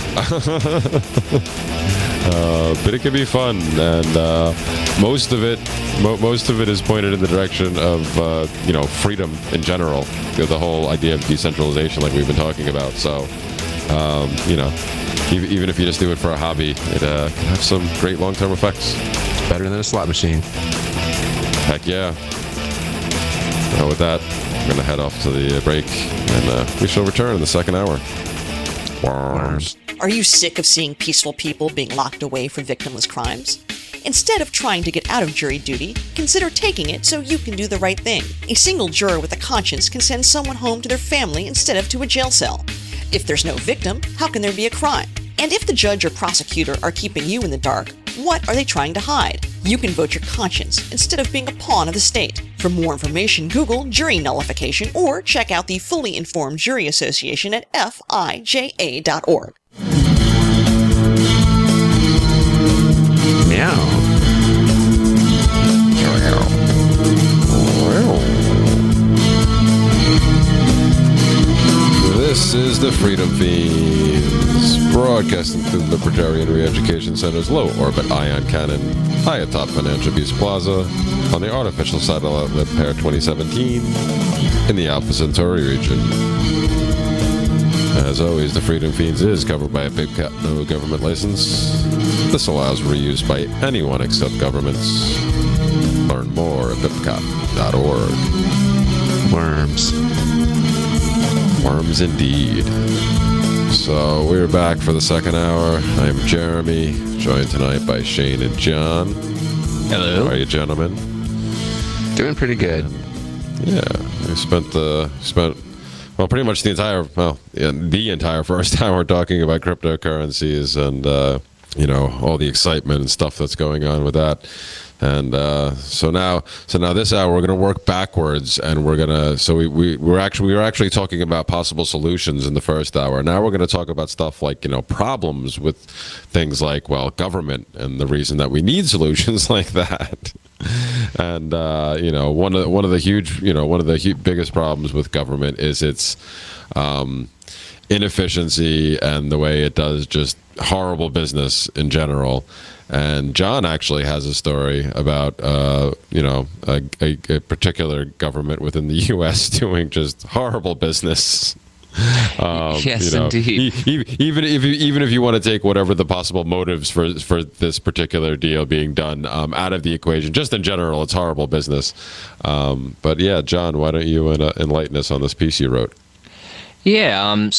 But it can be fun, and most of it is pointed in the direction of freedom in general. The whole idea of decentralization, like we've been talking about. So, even if you just do it for a hobby, it can have some great long-term effects. Better than a slot machine. Heck yeah. Now with that, I'm going to head off to the break, and we shall return in the second hour. Worms. Are you sick of seeing peaceful people being locked away for victimless crimes? Instead of trying to get out of jury duty, consider taking it so you can do the right thing. A single juror with a conscience can send someone home to their family instead of to a jail cell. If there's no victim, how can there be a crime? And if the judge or prosecutor are keeping you in the dark, what are they trying to hide? You can vote your conscience instead of being a pawn of the state. For more information, Google jury nullification or check out the Fully Informed Jury Association at fija.org. Meow. This is the Freedom Fiends, broadcasting through the Libertarian Re-Education Center's low orbit ion cannon, high atop Financial Beast Plaza, on the artificial satellite lit Pair 2017, in the Alpha Centauri region. As always, the Freedom Fiends is covered by a BIPCAT no government license. This allows reuse by anyone except governments. Learn more at bipcat.org. Worms. Worms indeed. So we're back for the second hour. I'm Jeremy, joined tonight by Shane and John. Hello. How are you, gentlemen? Doing pretty good. Yeah, we spent pretty much the entire first hour talking about cryptocurrencies and all the excitement and stuff that's going on with that. And so now this hour we're going to work backwards, and we were actually talking about possible solutions in the first hour. Now we're going to talk about stuff like problems with things like government, and the reason that we need solutions like that. And one of the biggest problems with government is its inefficiency and the way it does just horrible business in general. And John actually has a story about, a particular government within the U.S. doing just horrible business. Yes, indeed. Even if you want to take whatever the possible motives for this particular deal being done out of the equation, just in general, it's horrible business. But yeah, John, why don't you enlighten us on this piece you wrote? Yeah.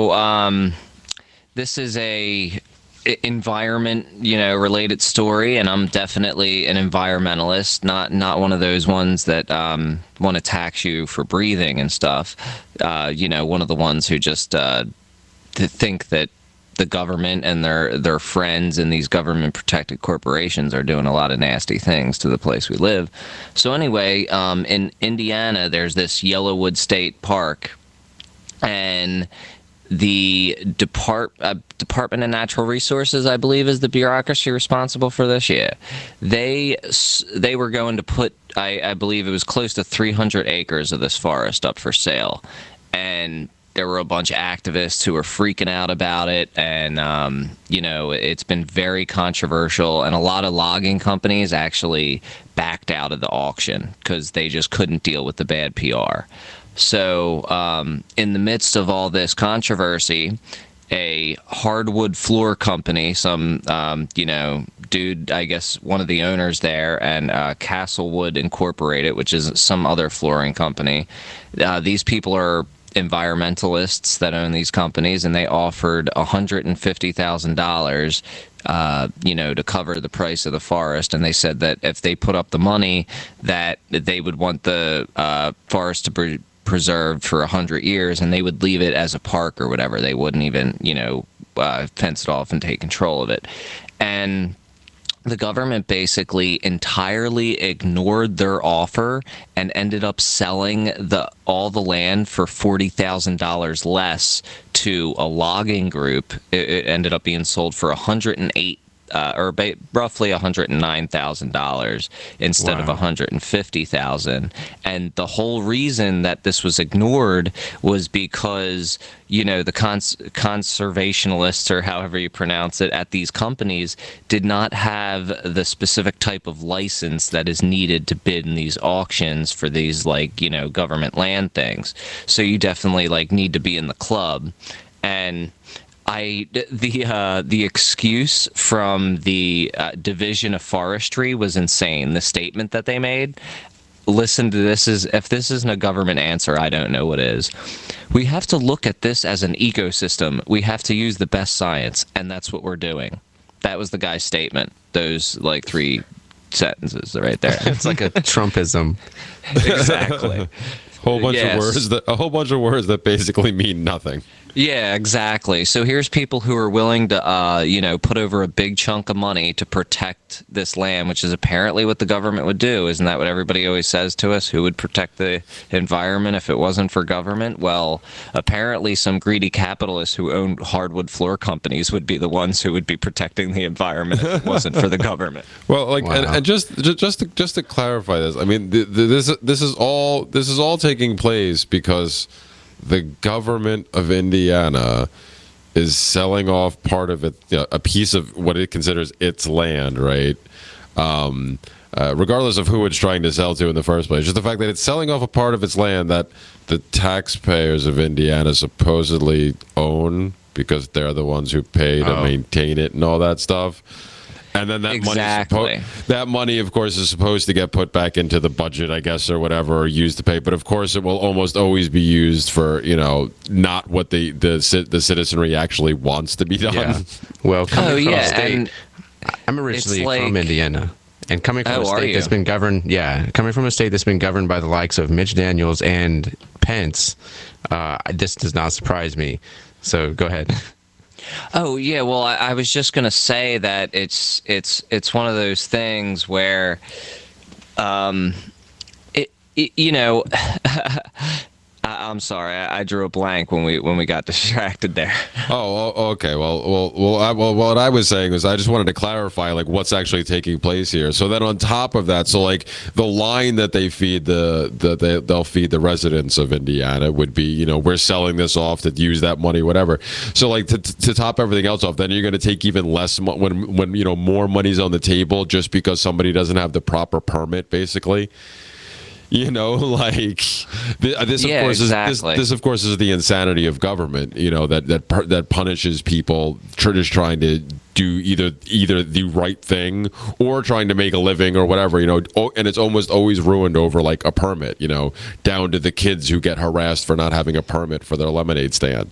This is a environment related story, and I'm definitely an environmentalist, not one of those ones that want to tax you for breathing and stuff. One of the ones who just think that the government and their friends and these government protected corporations are doing a lot of nasty things to the place we live. So anyway, in Indiana there's this Yellowwood State Park, and the Department of Natural Resources, I believe, is the bureaucracy responsible for this. Yeah, they were going to put, I believe it was close to 300 acres of this forest up for sale, and there were a bunch of activists who were freaking out about it, and it's been very controversial, and a lot of logging companies actually backed out of the auction because they just couldn't deal with the bad PR. So in the midst of all this controversy, a hardwood floor company, some dude, I guess one of the owners there, and Castlewood Incorporated, which is some other flooring company, these people are environmentalists that own these companies, and they offered $150,000 to cover the price of the forest. And they said that if they put up the money, that they would want the forest to be preserved for 100 years, and they would leave it as a park or whatever. They wouldn't even, fence it off and take control of it. And the government basically entirely ignored their offer and ended up selling all the land for $40,000 less to a logging group. It ended up being sold for roughly $109,000 instead of $150,000. And the whole reason that this was ignored was because, the conservationists, or however you pronounce it, at these companies did not have the specific type of license that is needed to bid in these auctions for these, government land things. So you definitely, need to be in the club. And the excuse from the Division of Forestry was insane. The statement that they made, listen to this, if this isn't a government answer, I don't know what is. We have to look at this as an ecosystem. We have to use the best science, and that's what we're doing. That was the guy's statement. Those 3 sentences right there. It's like a Trumpism. Exactly. A whole bunch of words that basically mean nothing. Yeah, exactly. So here's people who are willing to, put over a big chunk of money to protect this land, which is apparently what the government would do. Isn't that what everybody always says to us? Who would protect the environment if it wasn't for government? Well, apparently some greedy capitalists who own hardwood floor companies would be the ones who would be protecting the environment if it wasn't for the government. Well, and just to clarify this, I mean, this is all taking place because the government of Indiana is selling off part of it, a piece of what it considers its land, right? Regardless of who it's trying to sell to in the first place. Just the fact that it's selling off a part of its land that the taxpayers of Indiana supposedly own because they're the ones who pay to maintain it and all that stuff. And then that money, of course, is supposed to get put back into the budget, I guess, or whatever, or used to pay. But of course, it will almost always be used for, not what the citizenry actually wants to be done. Yeah. Well, coming from a state, I'm originally from Indiana. And coming from a state that's been governed, by the likes of Mitch Daniels and Pence, this does not surprise me. So go ahead. Oh yeah, well, I was just gonna say that it's one of those things where, I'm sorry, I drew a blank when we got distracted there. Oh, okay. Well, what I was saying was I just wanted to clarify what's actually taking place here. So then on top of that, so the line that they feed they'll feed the residents of Indiana would be, we're selling this off to use that money, whatever. So to top everything else off, then you're going to take even less when more money's on the table just because somebody doesn't have the proper permit, basically. This of course is the insanity of government, that punishes people just trying to do either the right thing or trying to make a living or whatever, and it's almost always ruined over a permit, down to the kids who get harassed for not having a permit for their lemonade stand,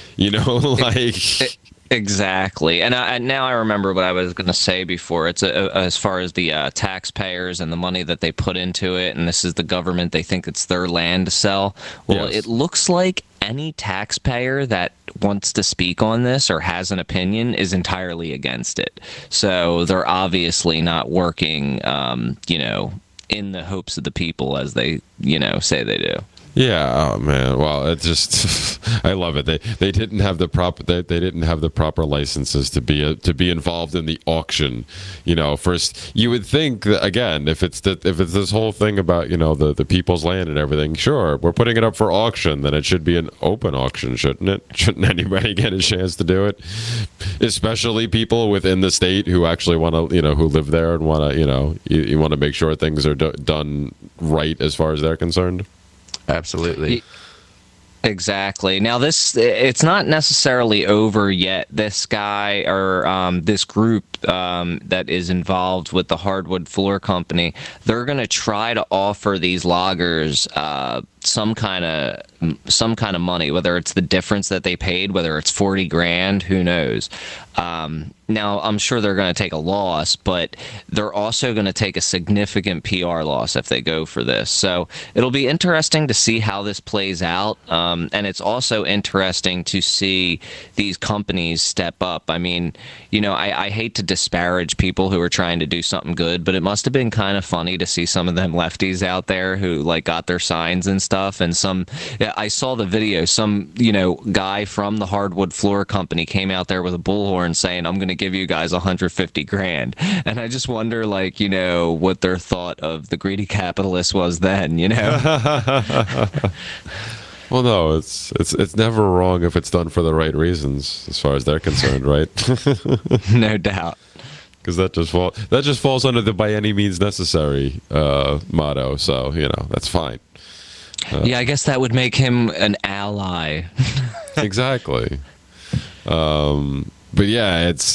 Exactly. And now I remember what I was going to say before. It's as far as the taxpayers and the money that they put into it, and this is the government, they think it's their land to sell. Well, yes. It looks like any taxpayer that wants to speak on this or has an opinion is entirely against it. So they're obviously not working, in the hopes of the people as they, say they do. Yeah, oh man. Well, it's just I love it. They didn't have the proper licenses to be involved in the auction. First you would think that, again, if it's this whole thing about the people's land and everything, sure, we're putting it up for auction, then it should be an open auction, shouldn't it? Shouldn't anybody get a chance to do it? Especially people within the state who actually want to, who live there and want to, you want to make sure things are done right as far as they're concerned. Absolutely. Exactly. Now, it's not necessarily over yet. This guy or this group that is involved with the hardwood floor company, they're going to try to offer these loggers some kind of money, whether it's the difference that they paid, whether it's $40,000, who knows. Now, I'm sure they're going to take a loss, but they're also going to take a significant PR loss if they go for this. So it'll be interesting to see how this plays out. And it's also interesting to see these companies step up. I mean, you know, I hate to disparage people who are trying to do something good, but it must have been kind of funny to see some of them lefties out there who like got their signs and stuff. And I saw the video, some, you know, guy from the hardwood floor company came out there with a bullhorn saying, I'm going to give you guys $150,000. And I just wonder, like, you know, what their thought of the greedy capitalist was then, you know? Well, no, it's never wrong if it's done for the right reasons, as far as they're concerned, right? No doubt. Because that just falls under the by any means necessary motto. So, you know, that's fine. Yeah, I guess that would make him an ally. Exactly. But yeah, it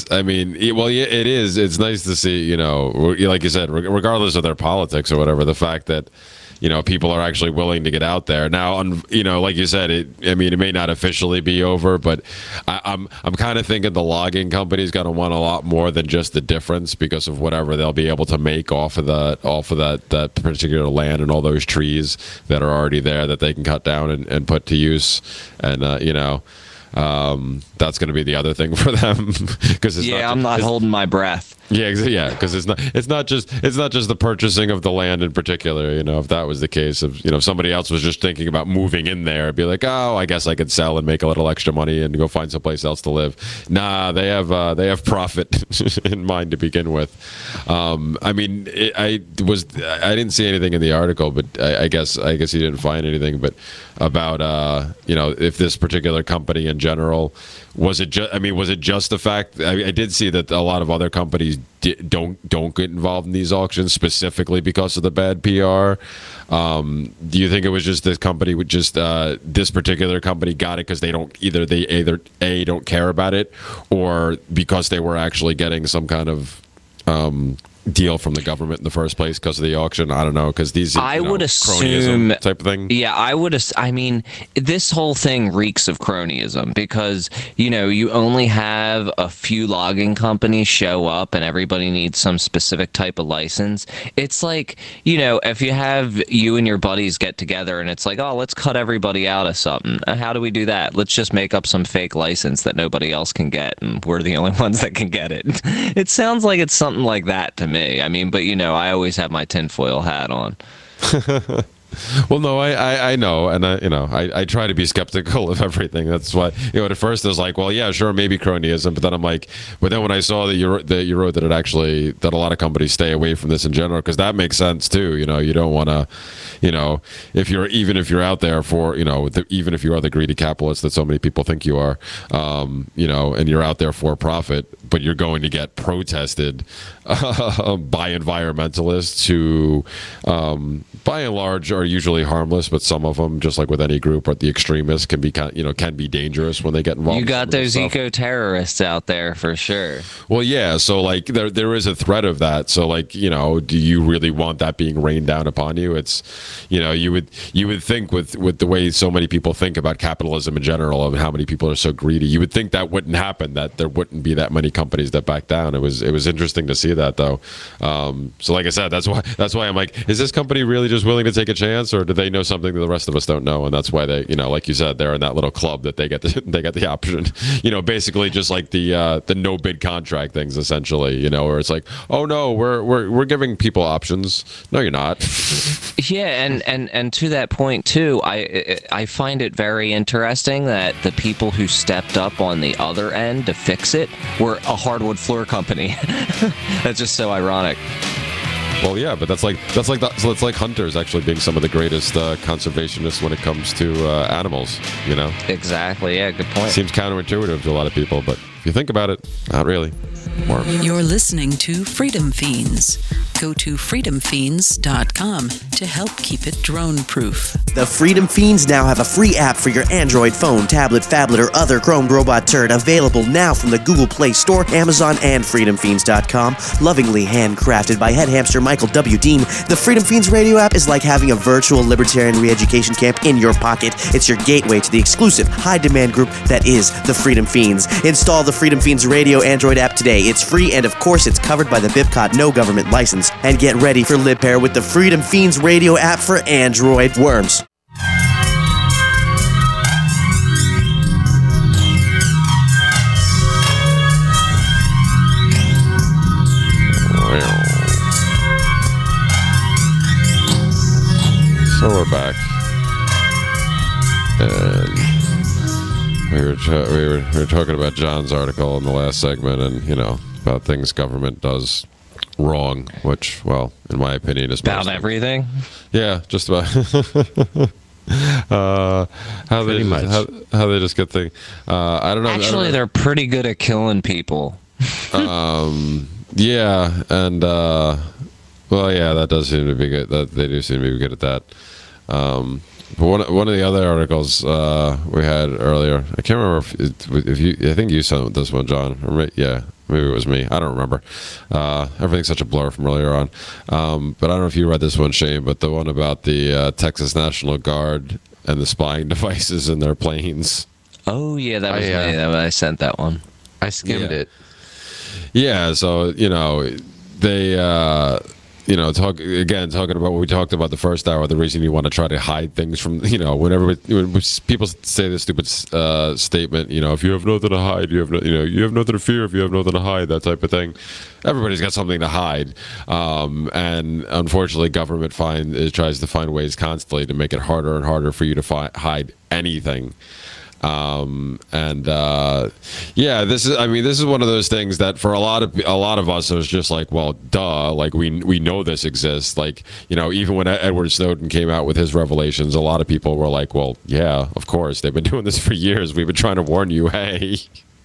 is. It's nice to see, you know, like you said, regardless of their politics or whatever, the fact that, you know, people are actually willing to get out there now. You know, like you said, it may not officially be over, but I'm kind of thinking the logging company's going to want a lot more than just the difference because of whatever they'll be able to make off of that particular land and all those trees that are already there that they can cut down and put to use, and you know. That's going to be the other thing for them because I'm not holding my breath. Yeah, because it's not just the purchasing of the land in particular. You know, if that was the case, if somebody else was just thinking about moving in there, it'd be like, oh, I guess I could sell and make a little extra money and go find someplace else to live. Nah, they have profit in mind to begin with. I mean, I didn't see anything in the article, but I guess you didn't find anything, but about if this particular company in general. Was it just the fact? I did see that a lot of other companies don't get involved in these auctions specifically because of the bad PR. Do you think it was just this company with just this particular company got it because they either don't care about it, or because they were actually getting some kind of deal from the government in the first place because of the auction? I don't know, because these I would assume type of thing. Yeah, I mean, this whole thing reeks of cronyism because you only have a few logging companies show up and everybody needs some specific type of license. It's like, if you have you and your buddies get together and it's like, oh, let's cut everybody out of something. How do we do that? Let's just make up some fake license that nobody else can get and we're the only ones that can get it. It sounds like it's something like that to me. I mean, but I always have my tinfoil hat on. Well, no, I know, and I try to be skeptical of everything. That's why at first I was like, well, yeah, sure, maybe cronyism, but then I'm like, but then when I saw that you wrote that that a lot of companies stay away from this in general, because that makes sense too. You don't want to, if you're out there for even if you are the greedy capitalist that so many people think you are, and you're out there for profit, but you're going to get protested by environmentalists who, by and large, are usually harmless, but some of them, just like with any group, or the extremists can be dangerous when they get involved. You got those eco-terrorists out there for sure. Well, yeah. So like there is a threat of that. So like do you really want that being rained down upon you? It's you would think with the way so many people think about capitalism in general and how many people are so greedy, you would think that wouldn't happen, that there wouldn't be that many companies that back down. It was interesting to see that though. So like I said, that's why I'm like, is this company really just willing to take a chance, or do they know something that the rest of us don't know? And that's why they, like you said, they're in that little club that they get the option, basically just like the no bid contract things essentially, where it's like, oh no, we're giving people options. No, you're not. Yeah, and to that point too, I find it very interesting that the people who stepped up on the other end to fix it were a hardwood floor company. That's just so ironic. Well, yeah, but that's like hunters actually being some of the greatest conservationists when it comes to animals. Exactly. Yeah. Good point. Seems counterintuitive to a lot of people, but if you think about it, not really. You're listening to Freedom Fiends. Go to freedomfiends.com to help keep it drone-proof. The Freedom Fiends now have a free app for your Android phone, tablet, phablet, or other Chrome robot turd, available now from the Google Play Store, Amazon, and freedomfiends.com. Lovingly handcrafted by head hamster Michael W. Dean, the Freedom Fiends radio app is like having a virtual libertarian re-education camp in your pocket. It's your gateway to the exclusive, high-demand group that is the Freedom Fiends. Install the Freedom Fiends radio Android app today. It's free, and of course, it's covered by the BIPCOT no government license. And get ready for LibPair with the Freedom Fiends radio app for Android. Worms. So we're back, and we were talking about John's article in the last segment, and about things government does wrong, which, well, in my opinion, is about everything. Yeah, just about. How they just get things. I don't know. Actually, they're pretty good at killing people. Yeah, and well, yeah, that does seem to be good. That they do seem to be good at that. But one of the other articles we had earlier, I can't remember if you. I think you sent this one, John. Or maybe it was me. I don't remember. Everything's such a blur from earlier on. But I don't know if you read this one, Shane. But the one about the Texas National Guard and the spying devices in their planes. Oh yeah, that was me. I sent that one. I skimmed it. Yeah, so they talking about what we talked about the first hour, the reason you want to try to hide things from, when people say this stupid statement, if you have nothing to hide, you have nothing to fear if you have nothing to hide, that type of thing. Everybody's got something to hide. And unfortunately, government tries to find ways constantly to make it harder and harder for you to hide anything. This is one of those things that for a lot of us, it was just like, well, duh, like we know this exists. Like, even when Edward Snowden came out with his revelations, a lot of people were like, well, yeah, of course, they've been doing this for years. We've been trying to warn you, hey.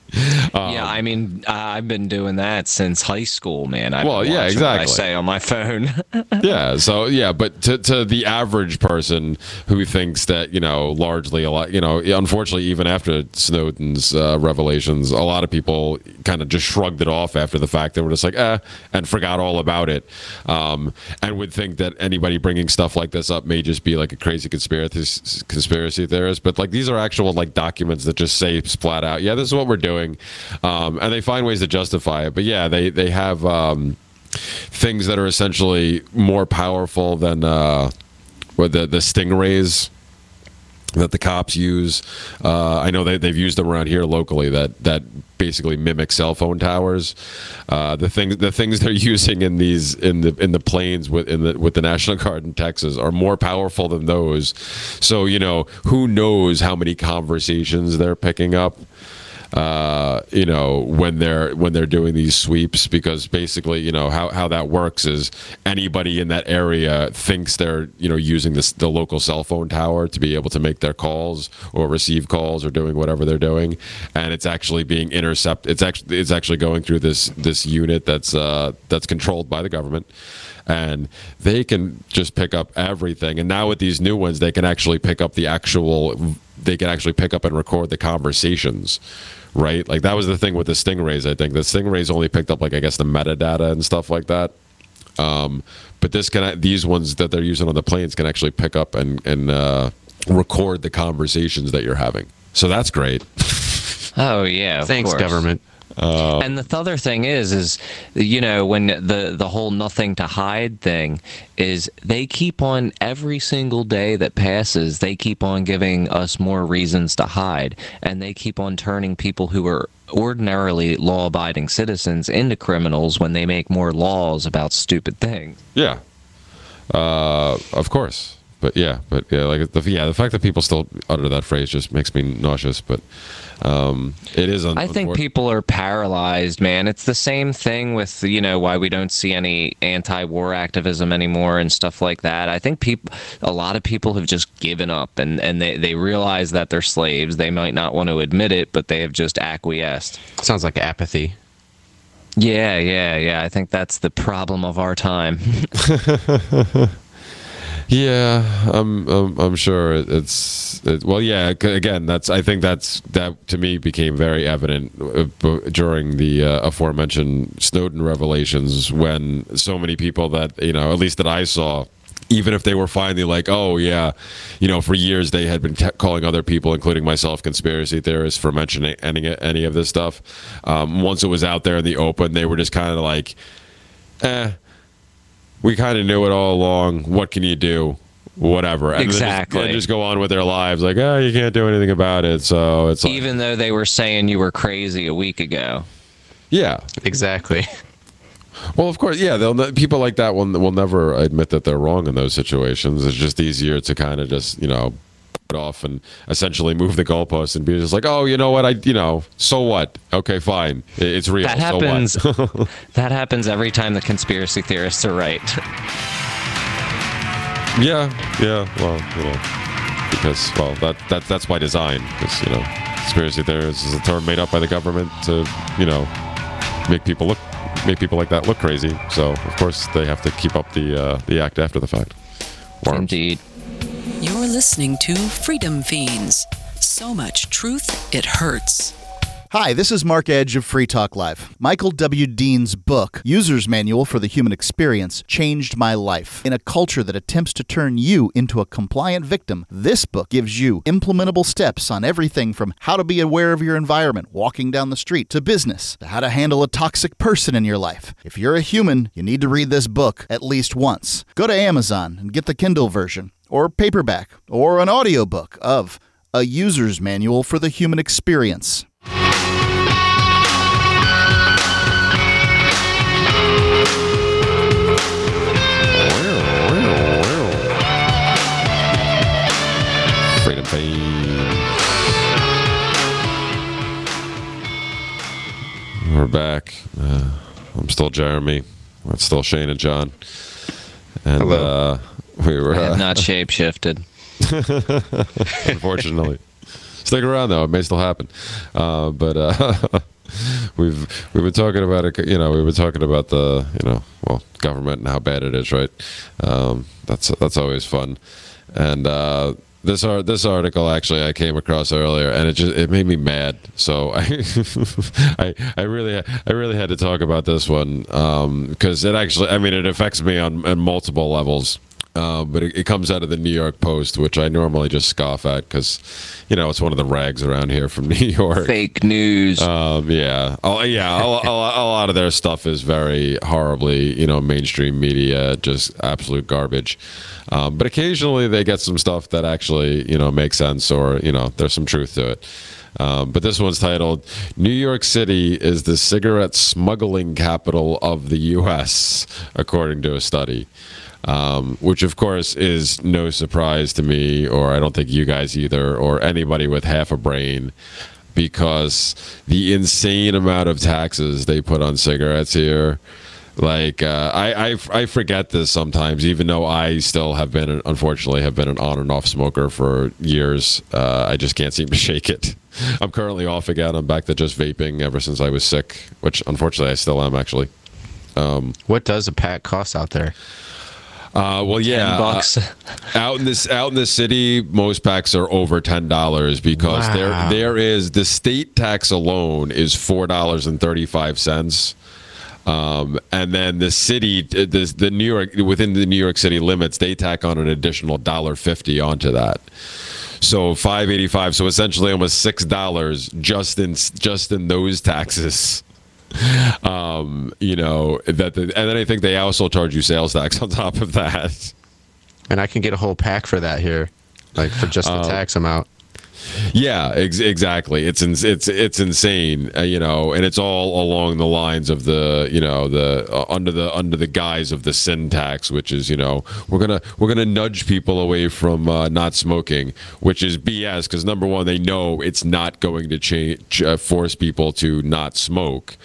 I've been doing that since high school, man. Exactly. What I say on my phone. But to the average person who thinks that, largely a lot, unfortunately, even after Snowden's revelations, a lot of people kind of just shrugged it off after the fact. They were just like, and forgot all about it, and would think that anybody bringing stuff like this up may just be like a crazy conspiracy theorist. But like these are actual like documents that just say flat out, yeah, this is what we're doing. And they find ways to justify it. But yeah, they have things that are essentially more powerful than the stingrays that the cops use. I know they've used them around here locally that basically mimic cell phone towers. The things they're using in the planes with the National Guard in Texas are more powerful than those. So who knows how many conversations they're picking up. When they're doing these sweeps, because basically, how that works is anybody in that area thinks they're, using the local cell phone tower to be able to make their calls or receive calls or doing whatever they're doing, and it's actually being intercepted. It's actually going through this unit that's controlled by the government. And they can just pick up everything. And now with these new ones, they can actually pick up and record the conversations, right? Like that was the thing with the stingrays. I think the stingrays only picked up, like, I guess the metadata and stuff like that. But these ones that they're using on the planes can actually pick up and record the conversations that you're having. So that's great. Oh yeah, thanks, government. And the other thing is when the whole nothing to hide thing is, they keep on, every single day that passes, they keep on giving us more reasons to hide, and they keep on turning people who are ordinarily law-abiding citizens into criminals when they make more laws about stupid things. Yeah, of course. But yeah, like the fact that people still utter that phrase just makes me nauseous. But it is. I think people are paralyzed, man. It's the same thing with why we don't see any anti-war activism anymore and stuff like that. I think a lot of people have just given up, and they realize that they're slaves. They might not want to admit it, but they have just acquiesced. Sounds like apathy. Yeah. I think that's the problem of our time. Yeah, I'm sure well, yeah. Again, that to me became very evident during the aforementioned Snowden revelations, when so many people that, at least that I saw, even if they were finally like, oh yeah, for years they had been calling other people, including myself, conspiracy theorists for mentioning any of this stuff. Once it was out there in the open, they were just kind of like, we kind of knew it all along. What can you do? Whatever. And exactly. Then just go on with their lives like, you can't do anything about it. So it's like, even though they were saying you were crazy a week ago. Yeah. Exactly. Well, of course, yeah. People like that will never admit that they're wrong in those situations. It's just easier to kind of just, put off and essentially move the goalposts and be just like, oh, you know what? So what? Okay, fine. It's real. That happens. So what? That happens every time the conspiracy theorists are right. Yeah. Well, because that's by design. Because conspiracy theorists is a term made up by the government to make people like that look crazy. So of course they have to keep up the act after the fact. Worms. Indeed. You're listening to Freedom Fiends. So much truth, it hurts. Hi, this is Mark Edge of Free Talk Live. Michael W. Dean's book, User's Manual for the Human Experience, changed my life. In a culture that attempts to turn you into a compliant victim, this book gives you implementable steps on everything from how to be aware of your environment, walking down the street, to business, to how to handle a toxic person in your life. If you're a human, you need to read this book at least once. Go to Amazon and get the Kindle version, or paperback, or an audiobook of A User's Manual for the Human Experience. Freedom Fiends. We're back. I'm still Jeremy. It's still Shane and John. And hello. We were I have not shapeshifted. Unfortunately. Stick around though; it may still happen. But we've been talking about it. We've been talking about the government and how bad it is, right? That's always fun. And this article actually I came across earlier, and it made me mad. So I really had to talk about this one because it actually, it affects me on multiple levels. But it comes out of the New York Post, which I normally just scoff at because, it's one of the rags around here from New York. Fake news. Yeah. A lot of their stuff is very horribly, mainstream media, just absolute garbage. But occasionally they get some stuff that actually, makes sense or, there's some truth to it. But this one's titled, New York City is the cigarette smuggling capital of the U.S., according to a study. Which, of course, is no surprise to me, or I don't think you guys either, or anybody with half a brain, because the insane amount of taxes they put on cigarettes here. Like, I forget this sometimes, even though I still unfortunately have been an on and off smoker for years. I just can't seem to shake it. I'm currently off again. I'm back to just vaping ever since I was sick, which unfortunately I still am, actually. What does a pack cost out there? Well, yeah, $10. Out in the city, most packs are over $10 because there is the state tax alone is $4.35. And then the city, the New York, within the New York City limits, they tack on an additional $1.50 onto that. So $5.85. So essentially almost $6 just in those taxes. And then I think they also charge you sales tax on top of that. And I can get a whole pack for that here, like for just the tax amount. Yeah, exactly. It's insane, and it's all along the lines of the under the guise of the sin tax, which is we're gonna nudge people away from not smoking, which is BS because number one, they know it's not going to force people to not smoke.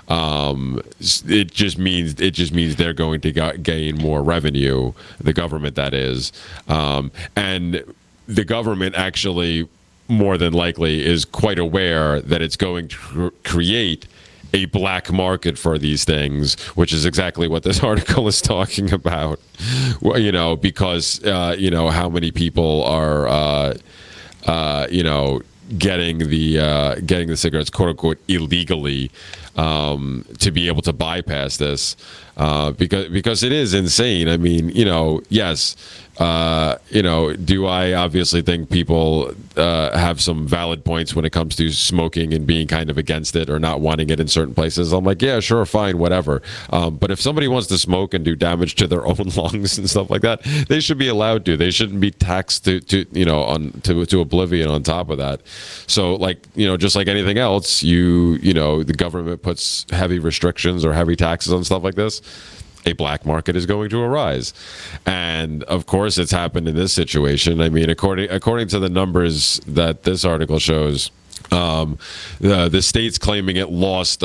It just means they're going to gain more revenue, the government that is, and the government actually more than likely is quite aware that it's going to create a black market for these things, which is exactly what this article is talking about. Well, you know, because you know how many people are you know, getting the cigarettes, quote unquote, illegally, to be able to bypass this, because it is insane. I mean, you know, yes, you know, do I obviously think people have some valid points when it comes to smoking and being kind of against it or not wanting it in certain places? I'm like, yeah, sure, fine, whatever. But if somebody wants to smoke and do damage to their own lungs and stuff like that, they should be allowed to. They shouldn't be taxed to you know, to oblivion on top of that. So, like, you know, just like anything else, you know, the government puts heavy restrictions or heavy taxes on stuff like this, a black market is going to arise. And of course it's happened in this situation. I mean, according to the numbers that this article shows, the state's claiming it lost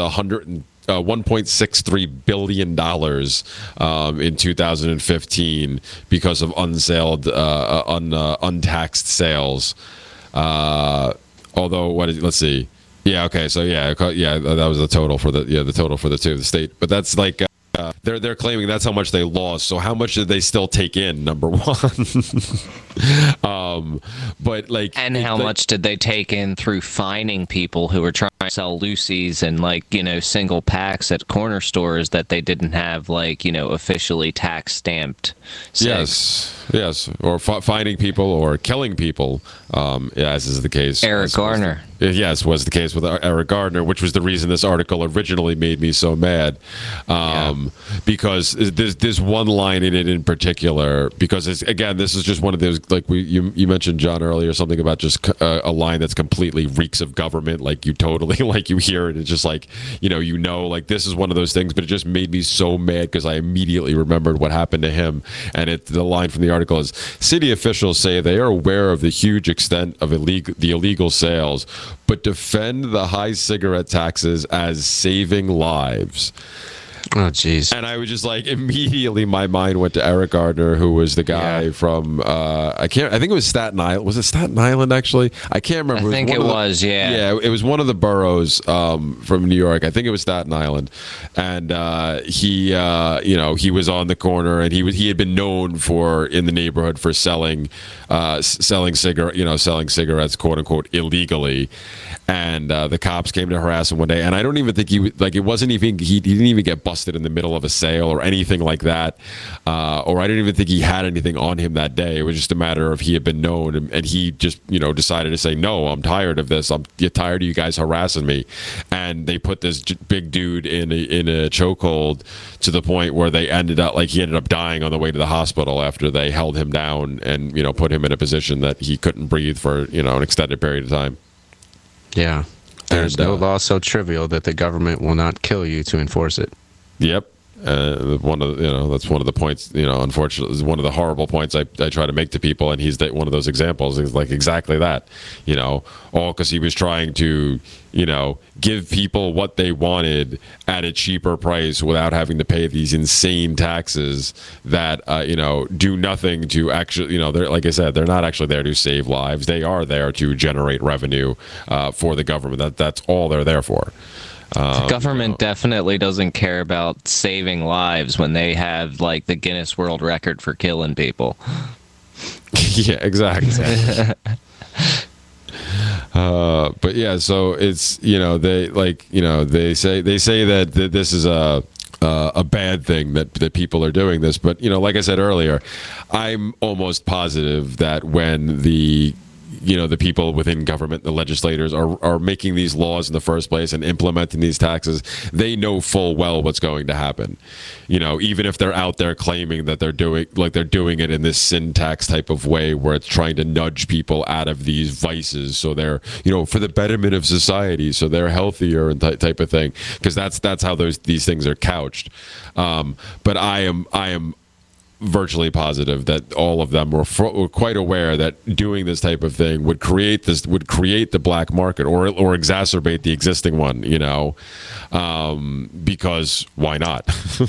$1.63 billion in 2015 because of untaxed sales. Although, let's see. Yeah, okay, so yeah, that was the total for the total for the state. But that's like they're claiming that's how much they lost. So how much did they still take in? Number one, but like, and how much did they take in through fining people who were trying to sell loosies and, like, you know, single packs at corner stores that they didn't have, like, you know, officially tax stamped. Yes, or fining people or killing people, as is the case. Eric Garner. Yes, was the case with Eric Gardner, which was the reason this article originally made me so mad. Because there's one line in it in particular, because again, this is just one of those, like you mentioned, John, earlier, something about just a line that's completely reeks of government, like you totally, like you hear it, it's just like, you know, like this is one of those things, but it just made me so mad because I immediately remembered what happened to him. And the line from the article is, city officials say they are aware of the huge extent of the illegal sales, but defend the high cigarette taxes as saving lives. Oh, jeez. And I was just like, immediately my mind went to Eric Gardner, who was the guy from, I think it was Staten Island. Was it Staten Island, actually? I can't remember. I think it was, yeah. Yeah, it was one of the boroughs from New York. I think it was Staten Island. And he, you know, he was on the corner, and he had been known in the neighborhood for selling cigarettes, quote unquote, illegally. And the cops came to harass him one day, and I don't even think he didn't even get busted in the middle of a sale or anything like that, or I didn't even think he had anything on him that day. It was just a matter of he had been known, and he just, you know, decided to say, no, I'm tired of this. I'm tired of you guys harassing me. And they put this big dude in a chokehold to the point where he ended up dying on the way to the hospital after they held him down and, you know, put him in a position that he couldn't breathe for, you know, an extended period of time. Yeah. There's no law so trivial that the government will not kill you to enforce it. Yep. That's one of the points, you know, unfortunately, is one of the horrible points I try to make to people, and he's one of those examples. Is like exactly that, you know, all because he was trying to, you know, give people what they wanted at a cheaper price without having to pay these insane taxes that, you know, do nothing to actually, you know, they're, like I said, they're not actually there to save lives. They are there to generate revenue for the government. That's all they're there for. The government definitely doesn't care about saving lives when they have, like, the Guinness World Record for killing people. Yeah, exactly. But yeah, so it's, you know, they say that this is a bad thing that people are doing this, but, you know, like I said earlier, I'm almost positive that when the people within government, the legislators, are making these laws in the first place and implementing these taxes, they know full well what's going to happen. You know, even if they're out there claiming that they're doing it in this sin tax type of way where it's trying to nudge people out of these vices, so they're, you know, for the betterment of society, so they're healthier and type of thing, because that's how these things are couched. But I am virtually positive that all of them were quite aware that doing this type of thing would create the black market or exacerbate the existing one, you know, because why not?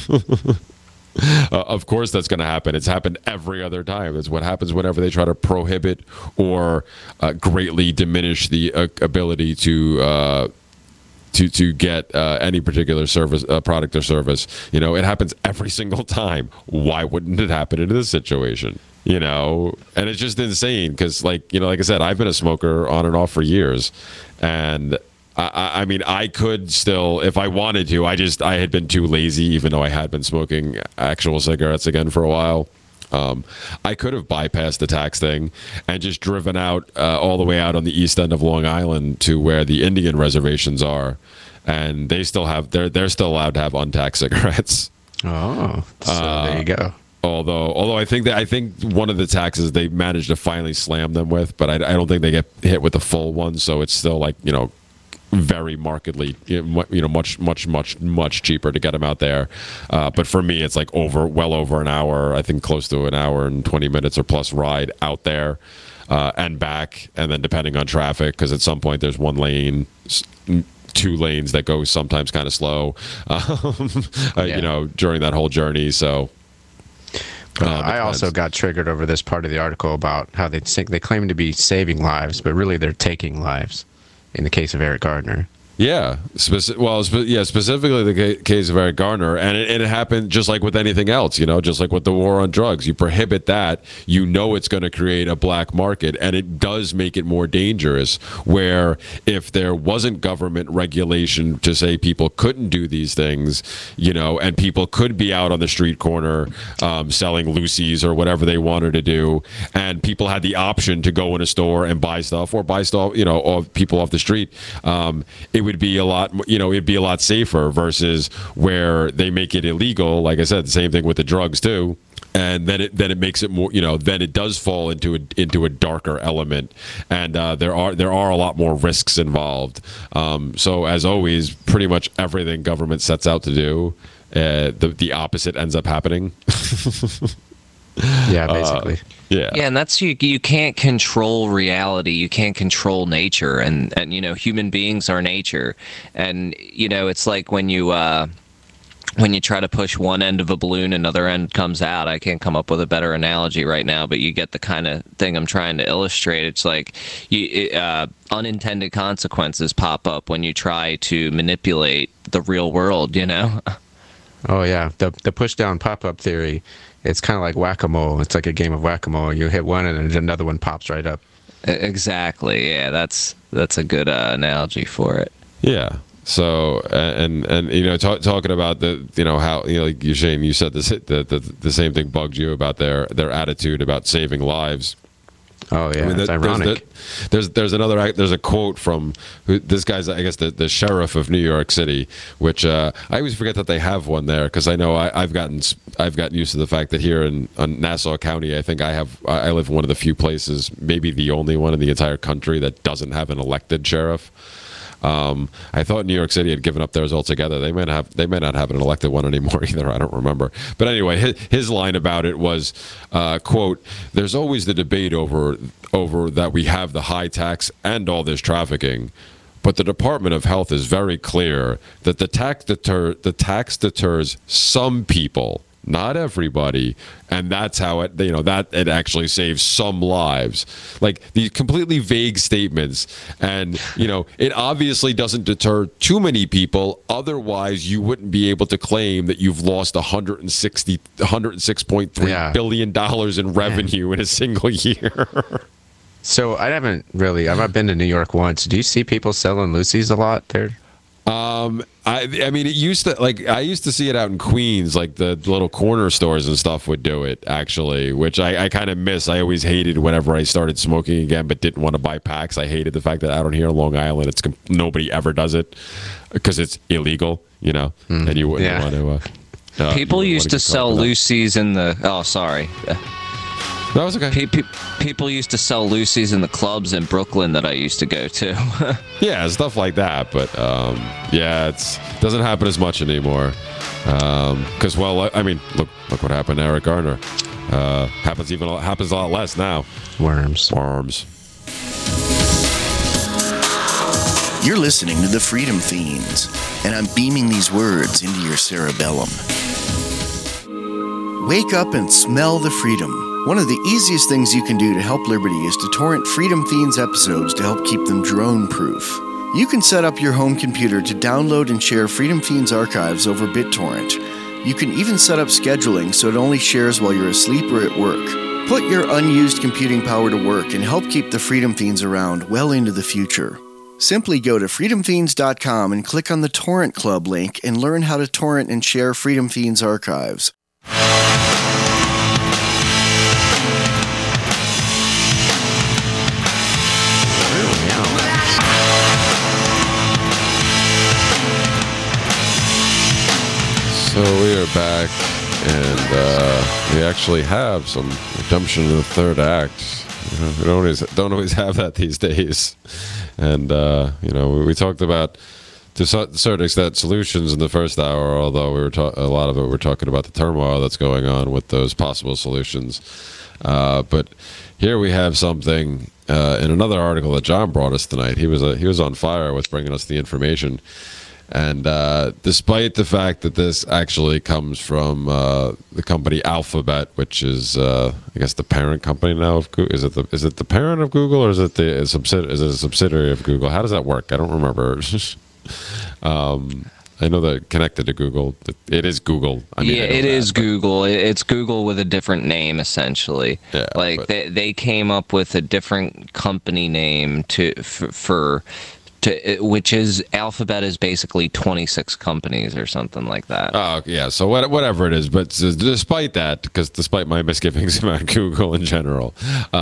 Of course that's going to happen. It's happened every other time. It's what happens whenever they try to prohibit or greatly diminish the ability to to get any particular service, product or service. You know, it happens every single time. Why wouldn't it happen in this situation? You know, and it's just insane because, like, you know, like I said, I've been a smoker on and off for years, and I mean, I could still, if I wanted to. I had been too lazy, even though I had been smoking actual cigarettes again for a while. I could have bypassed the tax thing and just driven out all the way out on the east end of Long Island to where the Indian reservations are, and they still have they're still allowed to have untaxed cigarettes. Oh, so there you go. Although I think one of the taxes they managed to finally slam them with, but I don't think they get hit with the full one. So it's still, like, you know, very markedly, you know, much cheaper to get them out there. But for me, it's like well over an hour. I think close to an hour and 20 minutes or plus ride out there and back, and then depending on traffic, because at some point there's one lane. 2 lanes that go sometimes kind of slow, you know, during that whole journey. So. I also got triggered over this part of the article about how they claim to be saving lives, but really they're taking lives in the case of Eric Gardner. Yeah, specifically the case of Eric Garner, and it happened just like with anything else, you know, just like with the war on drugs. You prohibit that, you know it's going to create a black market, and it does make it more dangerous, where if there wasn't government regulation to say people couldn't do these things, you know, and people could be out on the street corner selling Lucy's or whatever they wanted to do, and people had the option to go in a store and buy stuff, you know, of people off the street, it would be a lot, you know, it'd be a lot safer versus where they make it illegal. Like I said, the same thing with the drugs too. And then it makes it more, you know, then it does fall into a darker element, and there are a lot more risks involved. So as always, pretty much everything government sets out to do, the opposite ends up happening. Yeah, basically. Yeah, and that's you can't control reality. You can't control nature, and you know, human beings are nature, and you know, it's like when you try to push one end of a balloon, another end comes out. I can't come up with a better analogy right now, but you get the kind of thing I'm trying to illustrate. It's like unintended consequences pop up when you try to manipulate the real world, you know? Oh, yeah. The push-down pop-up theory, it's kind of like whack-a-mole. It's like a game of whack-a-mole. You hit one, and then another one pops right up. Exactly. Yeah, that's a good analogy for it. Yeah. So and you know, talking about the, you know, how, you know, like you, Shane, you said the same thing bugged you about their attitude about saving lives. Oh yeah, I mean, it's ironic. There's a quote from this guy's, I guess, the sheriff of New York City, which I always forget that they have one there, because I know I've gotten used to the fact that here in Nassau County, I think I live in one of the few places, maybe the only one in the entire country, that doesn't have an elected sheriff. I thought New York City had given up theirs altogether. They may not have an elected one anymore either. I don't remember. But anyway, his line about it was, quote, "There's always the debate over that we have the high tax and all this trafficking, but the Department of Health is very clear that the tax deters some people, not everybody, and that's how it, you know, that it actually saves some lives." Like, these completely vague statements, and you know, it obviously doesn't deter too many people. Otherwise, you wouldn't be able to claim that you've lost $106.3 billion in revenue in a single year. So I've not been to New York once. Do you see people selling Lucy's a lot there? I mean, it used to, like, I used to see it out in Queens, like the little corner stores and stuff would do it, actually, which I kind of miss. I always hated whenever I started smoking again, but didn't want to buy packs. I hated the fact that out here in Long Island, nobody ever does it because it's illegal, you know, and you wouldn't want to. People used to sell Lucy's in the. Oh, sorry. That was okay. People used to sell Lucy's in the clubs in Brooklyn that I used to go to. Yeah, stuff like that. But yeah, it doesn't happen as much anymore. Because, well, I mean, look what happened to Eric Garner. Happens a lot less now. Worms. You're listening to the Freedom Fiends, and I'm beaming these words into your cerebellum. Wake up and smell the freedom. One of the easiest things you can do to help liberty is to torrent Freedom Fiends episodes to help keep them drone-proof. You can set up your home computer to download and share Freedom Fiends archives over BitTorrent. You can even set up scheduling so it only shares while you're asleep or at work. Put your unused computing power to work and help keep the Freedom Fiends around well into the future. Simply go to freedomfiends.com and click on the Torrent Club link and learn how to torrent and share Freedom Fiends archives. So we are back, and we actually have some redemption in the third act. We don't always have that these days. And we talked about, to a certain extent, solutions in the first hour. Although we were a lot of it, we're talking about the turmoil that's going on with those possible solutions. But here we have something in another article that John brought us tonight. He was on fire with bringing us the information. And despite the fact that this actually comes from the company Alphabet, which is, I guess, the parent company now of Google. Is it the parent of Google, or is it a subsidiary of Google? How does that work? I don't remember. I know that connected to Google. It is Google. It is Google. It's Google with a different name, essentially. Yeah, they came up with a different company name which is Alphabet is basically 26 companies or something like that. Oh, yeah. So whatever it is, but despite that, because despite my misgivings about Google in general,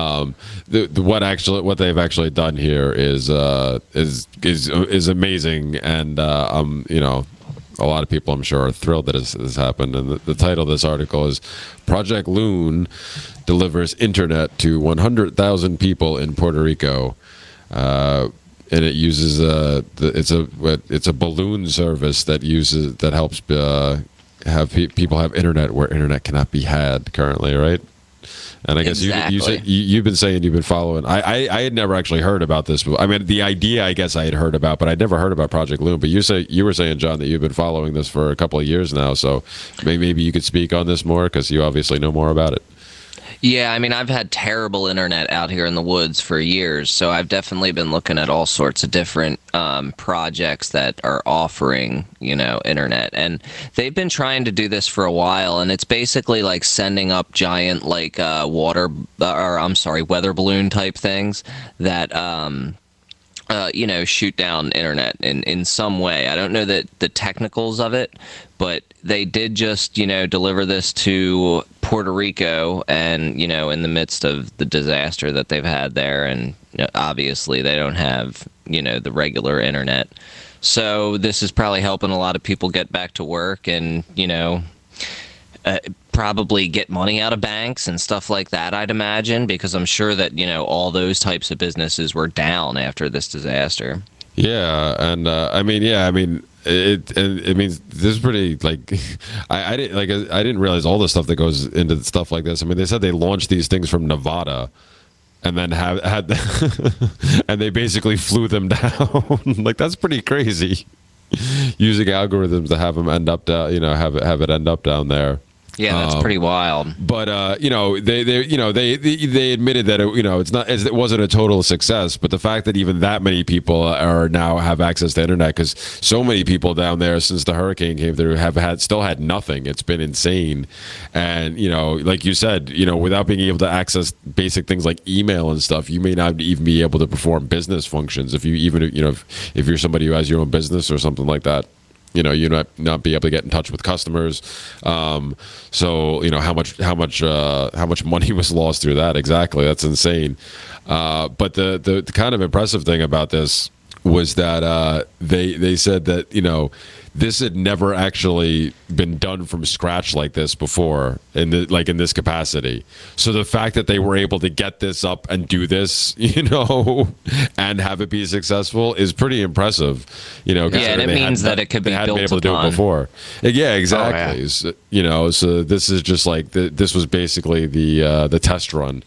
what they've actually done here is amazing, and a lot of people, I'm sure, are thrilled that this has happened. And the title of this article is "Project Loon Delivers Internet to 100,000 People in Puerto Rico." And it uses it's a balloon service that helps have people have internet where internet cannot be had currently, right? And I guess you've been saying you've been following. I had never actually heard about this. I mean, the idea I guess I had heard about, but I'd never heard about Project Loon. But you were saying, John, that you've been following this for a couple of years now. So maybe you could speak on this more, because you obviously know more about it. Yeah, I mean, I've had terrible internet out here in the woods for years, so I've definitely been looking at all sorts of different projects that are offering, internet. And they've been trying to do this for a while, and it's basically like sending up giant, weather balloon type things that shoot down internet in some way. I don't know the technicals of it, but they did just, deliver this to Puerto Rico, and, in the midst of the disaster that they've had there. And obviously they don't have, the regular internet. So this is probably helping a lot of people get back to work and, probably get money out of banks and stuff like that, I'd imagine, because I'm sure that, all those types of businesses were down after this disaster. Yeah, and it means this is pretty I didn't realize all the stuff that goes into stuff like this. I mean, they said they launched these things from Nevada, and then had and they basically flew them down. That's pretty crazy. Using algorithms to have them end up have it end up down there. Yeah, that's pretty wild. But they admitted that it wasn't a total success. But the fact that even that many people are now have access to internet, because so many people down there since the hurricane came through have still had nothing. It's been insane. And like you said, without being able to access basic things like email and stuff, you may not even be able to perform business functions. If you're somebody who has your own business or something like that. You not be able to get in touch with customers. So how much money was lost through that? Exactly, that's insane. But the kind of impressive thing about this was that they said that this had never actually been done from scratch like this before in this capacity. So the fact that they were able to get this up and do this, and have it be successful is pretty impressive. And it means that it could be built been able to do it before. Yeah, exactly. Oh, yeah. So this is just this was basically the test run,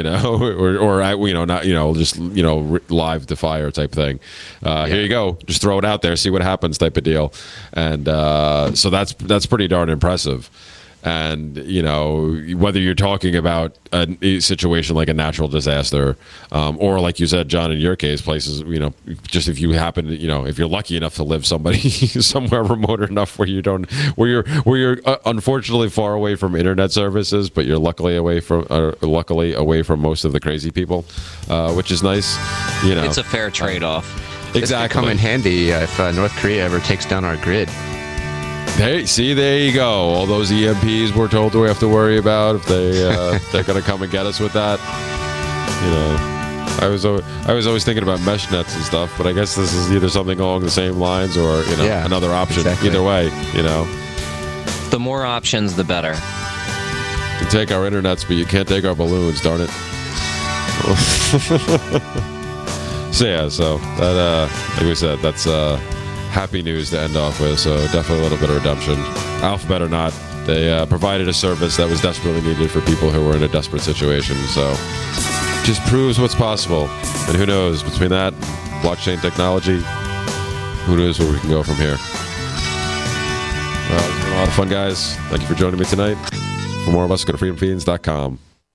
live to fire type thing. Here you go, just throw it out there, see what happens type of deal. And so that's pretty darn impressive. And, you know, whether you're talking about a situation like a natural disaster, or like you said, John, in your case, places, you know, just if you happen to, you know, if you're lucky enough to live somewhere remote enough where you're unfortunately far away from internet services, but you're luckily away from most of the crazy people, which is nice. You know, it's a fair trade-off. Exactly. This could come in handy if North Korea ever takes down our grid. Hey, see, there you go. All those EMPs we're told we have to worry about, if they're going to come and get us with that. You know, I was always thinking about mesh nets and stuff, but I guess this is either something along the same lines or, you know, another option. Exactly. Either way, you know. The more options, the better. You can take our internets, but you can't take our balloons, darn it. So that, like we said, that's happy news to end off with, so definitely a little bit of redemption. Alphabet or not, they provided a service that was desperately needed for people who were in a desperate situation, so just proves what's possible. And who knows, between that, blockchain technology, who knows where we can go from here. Well, it's been a lot of fun, guys. Thank you for joining me tonight. For more of us, go to freedomfiends.com.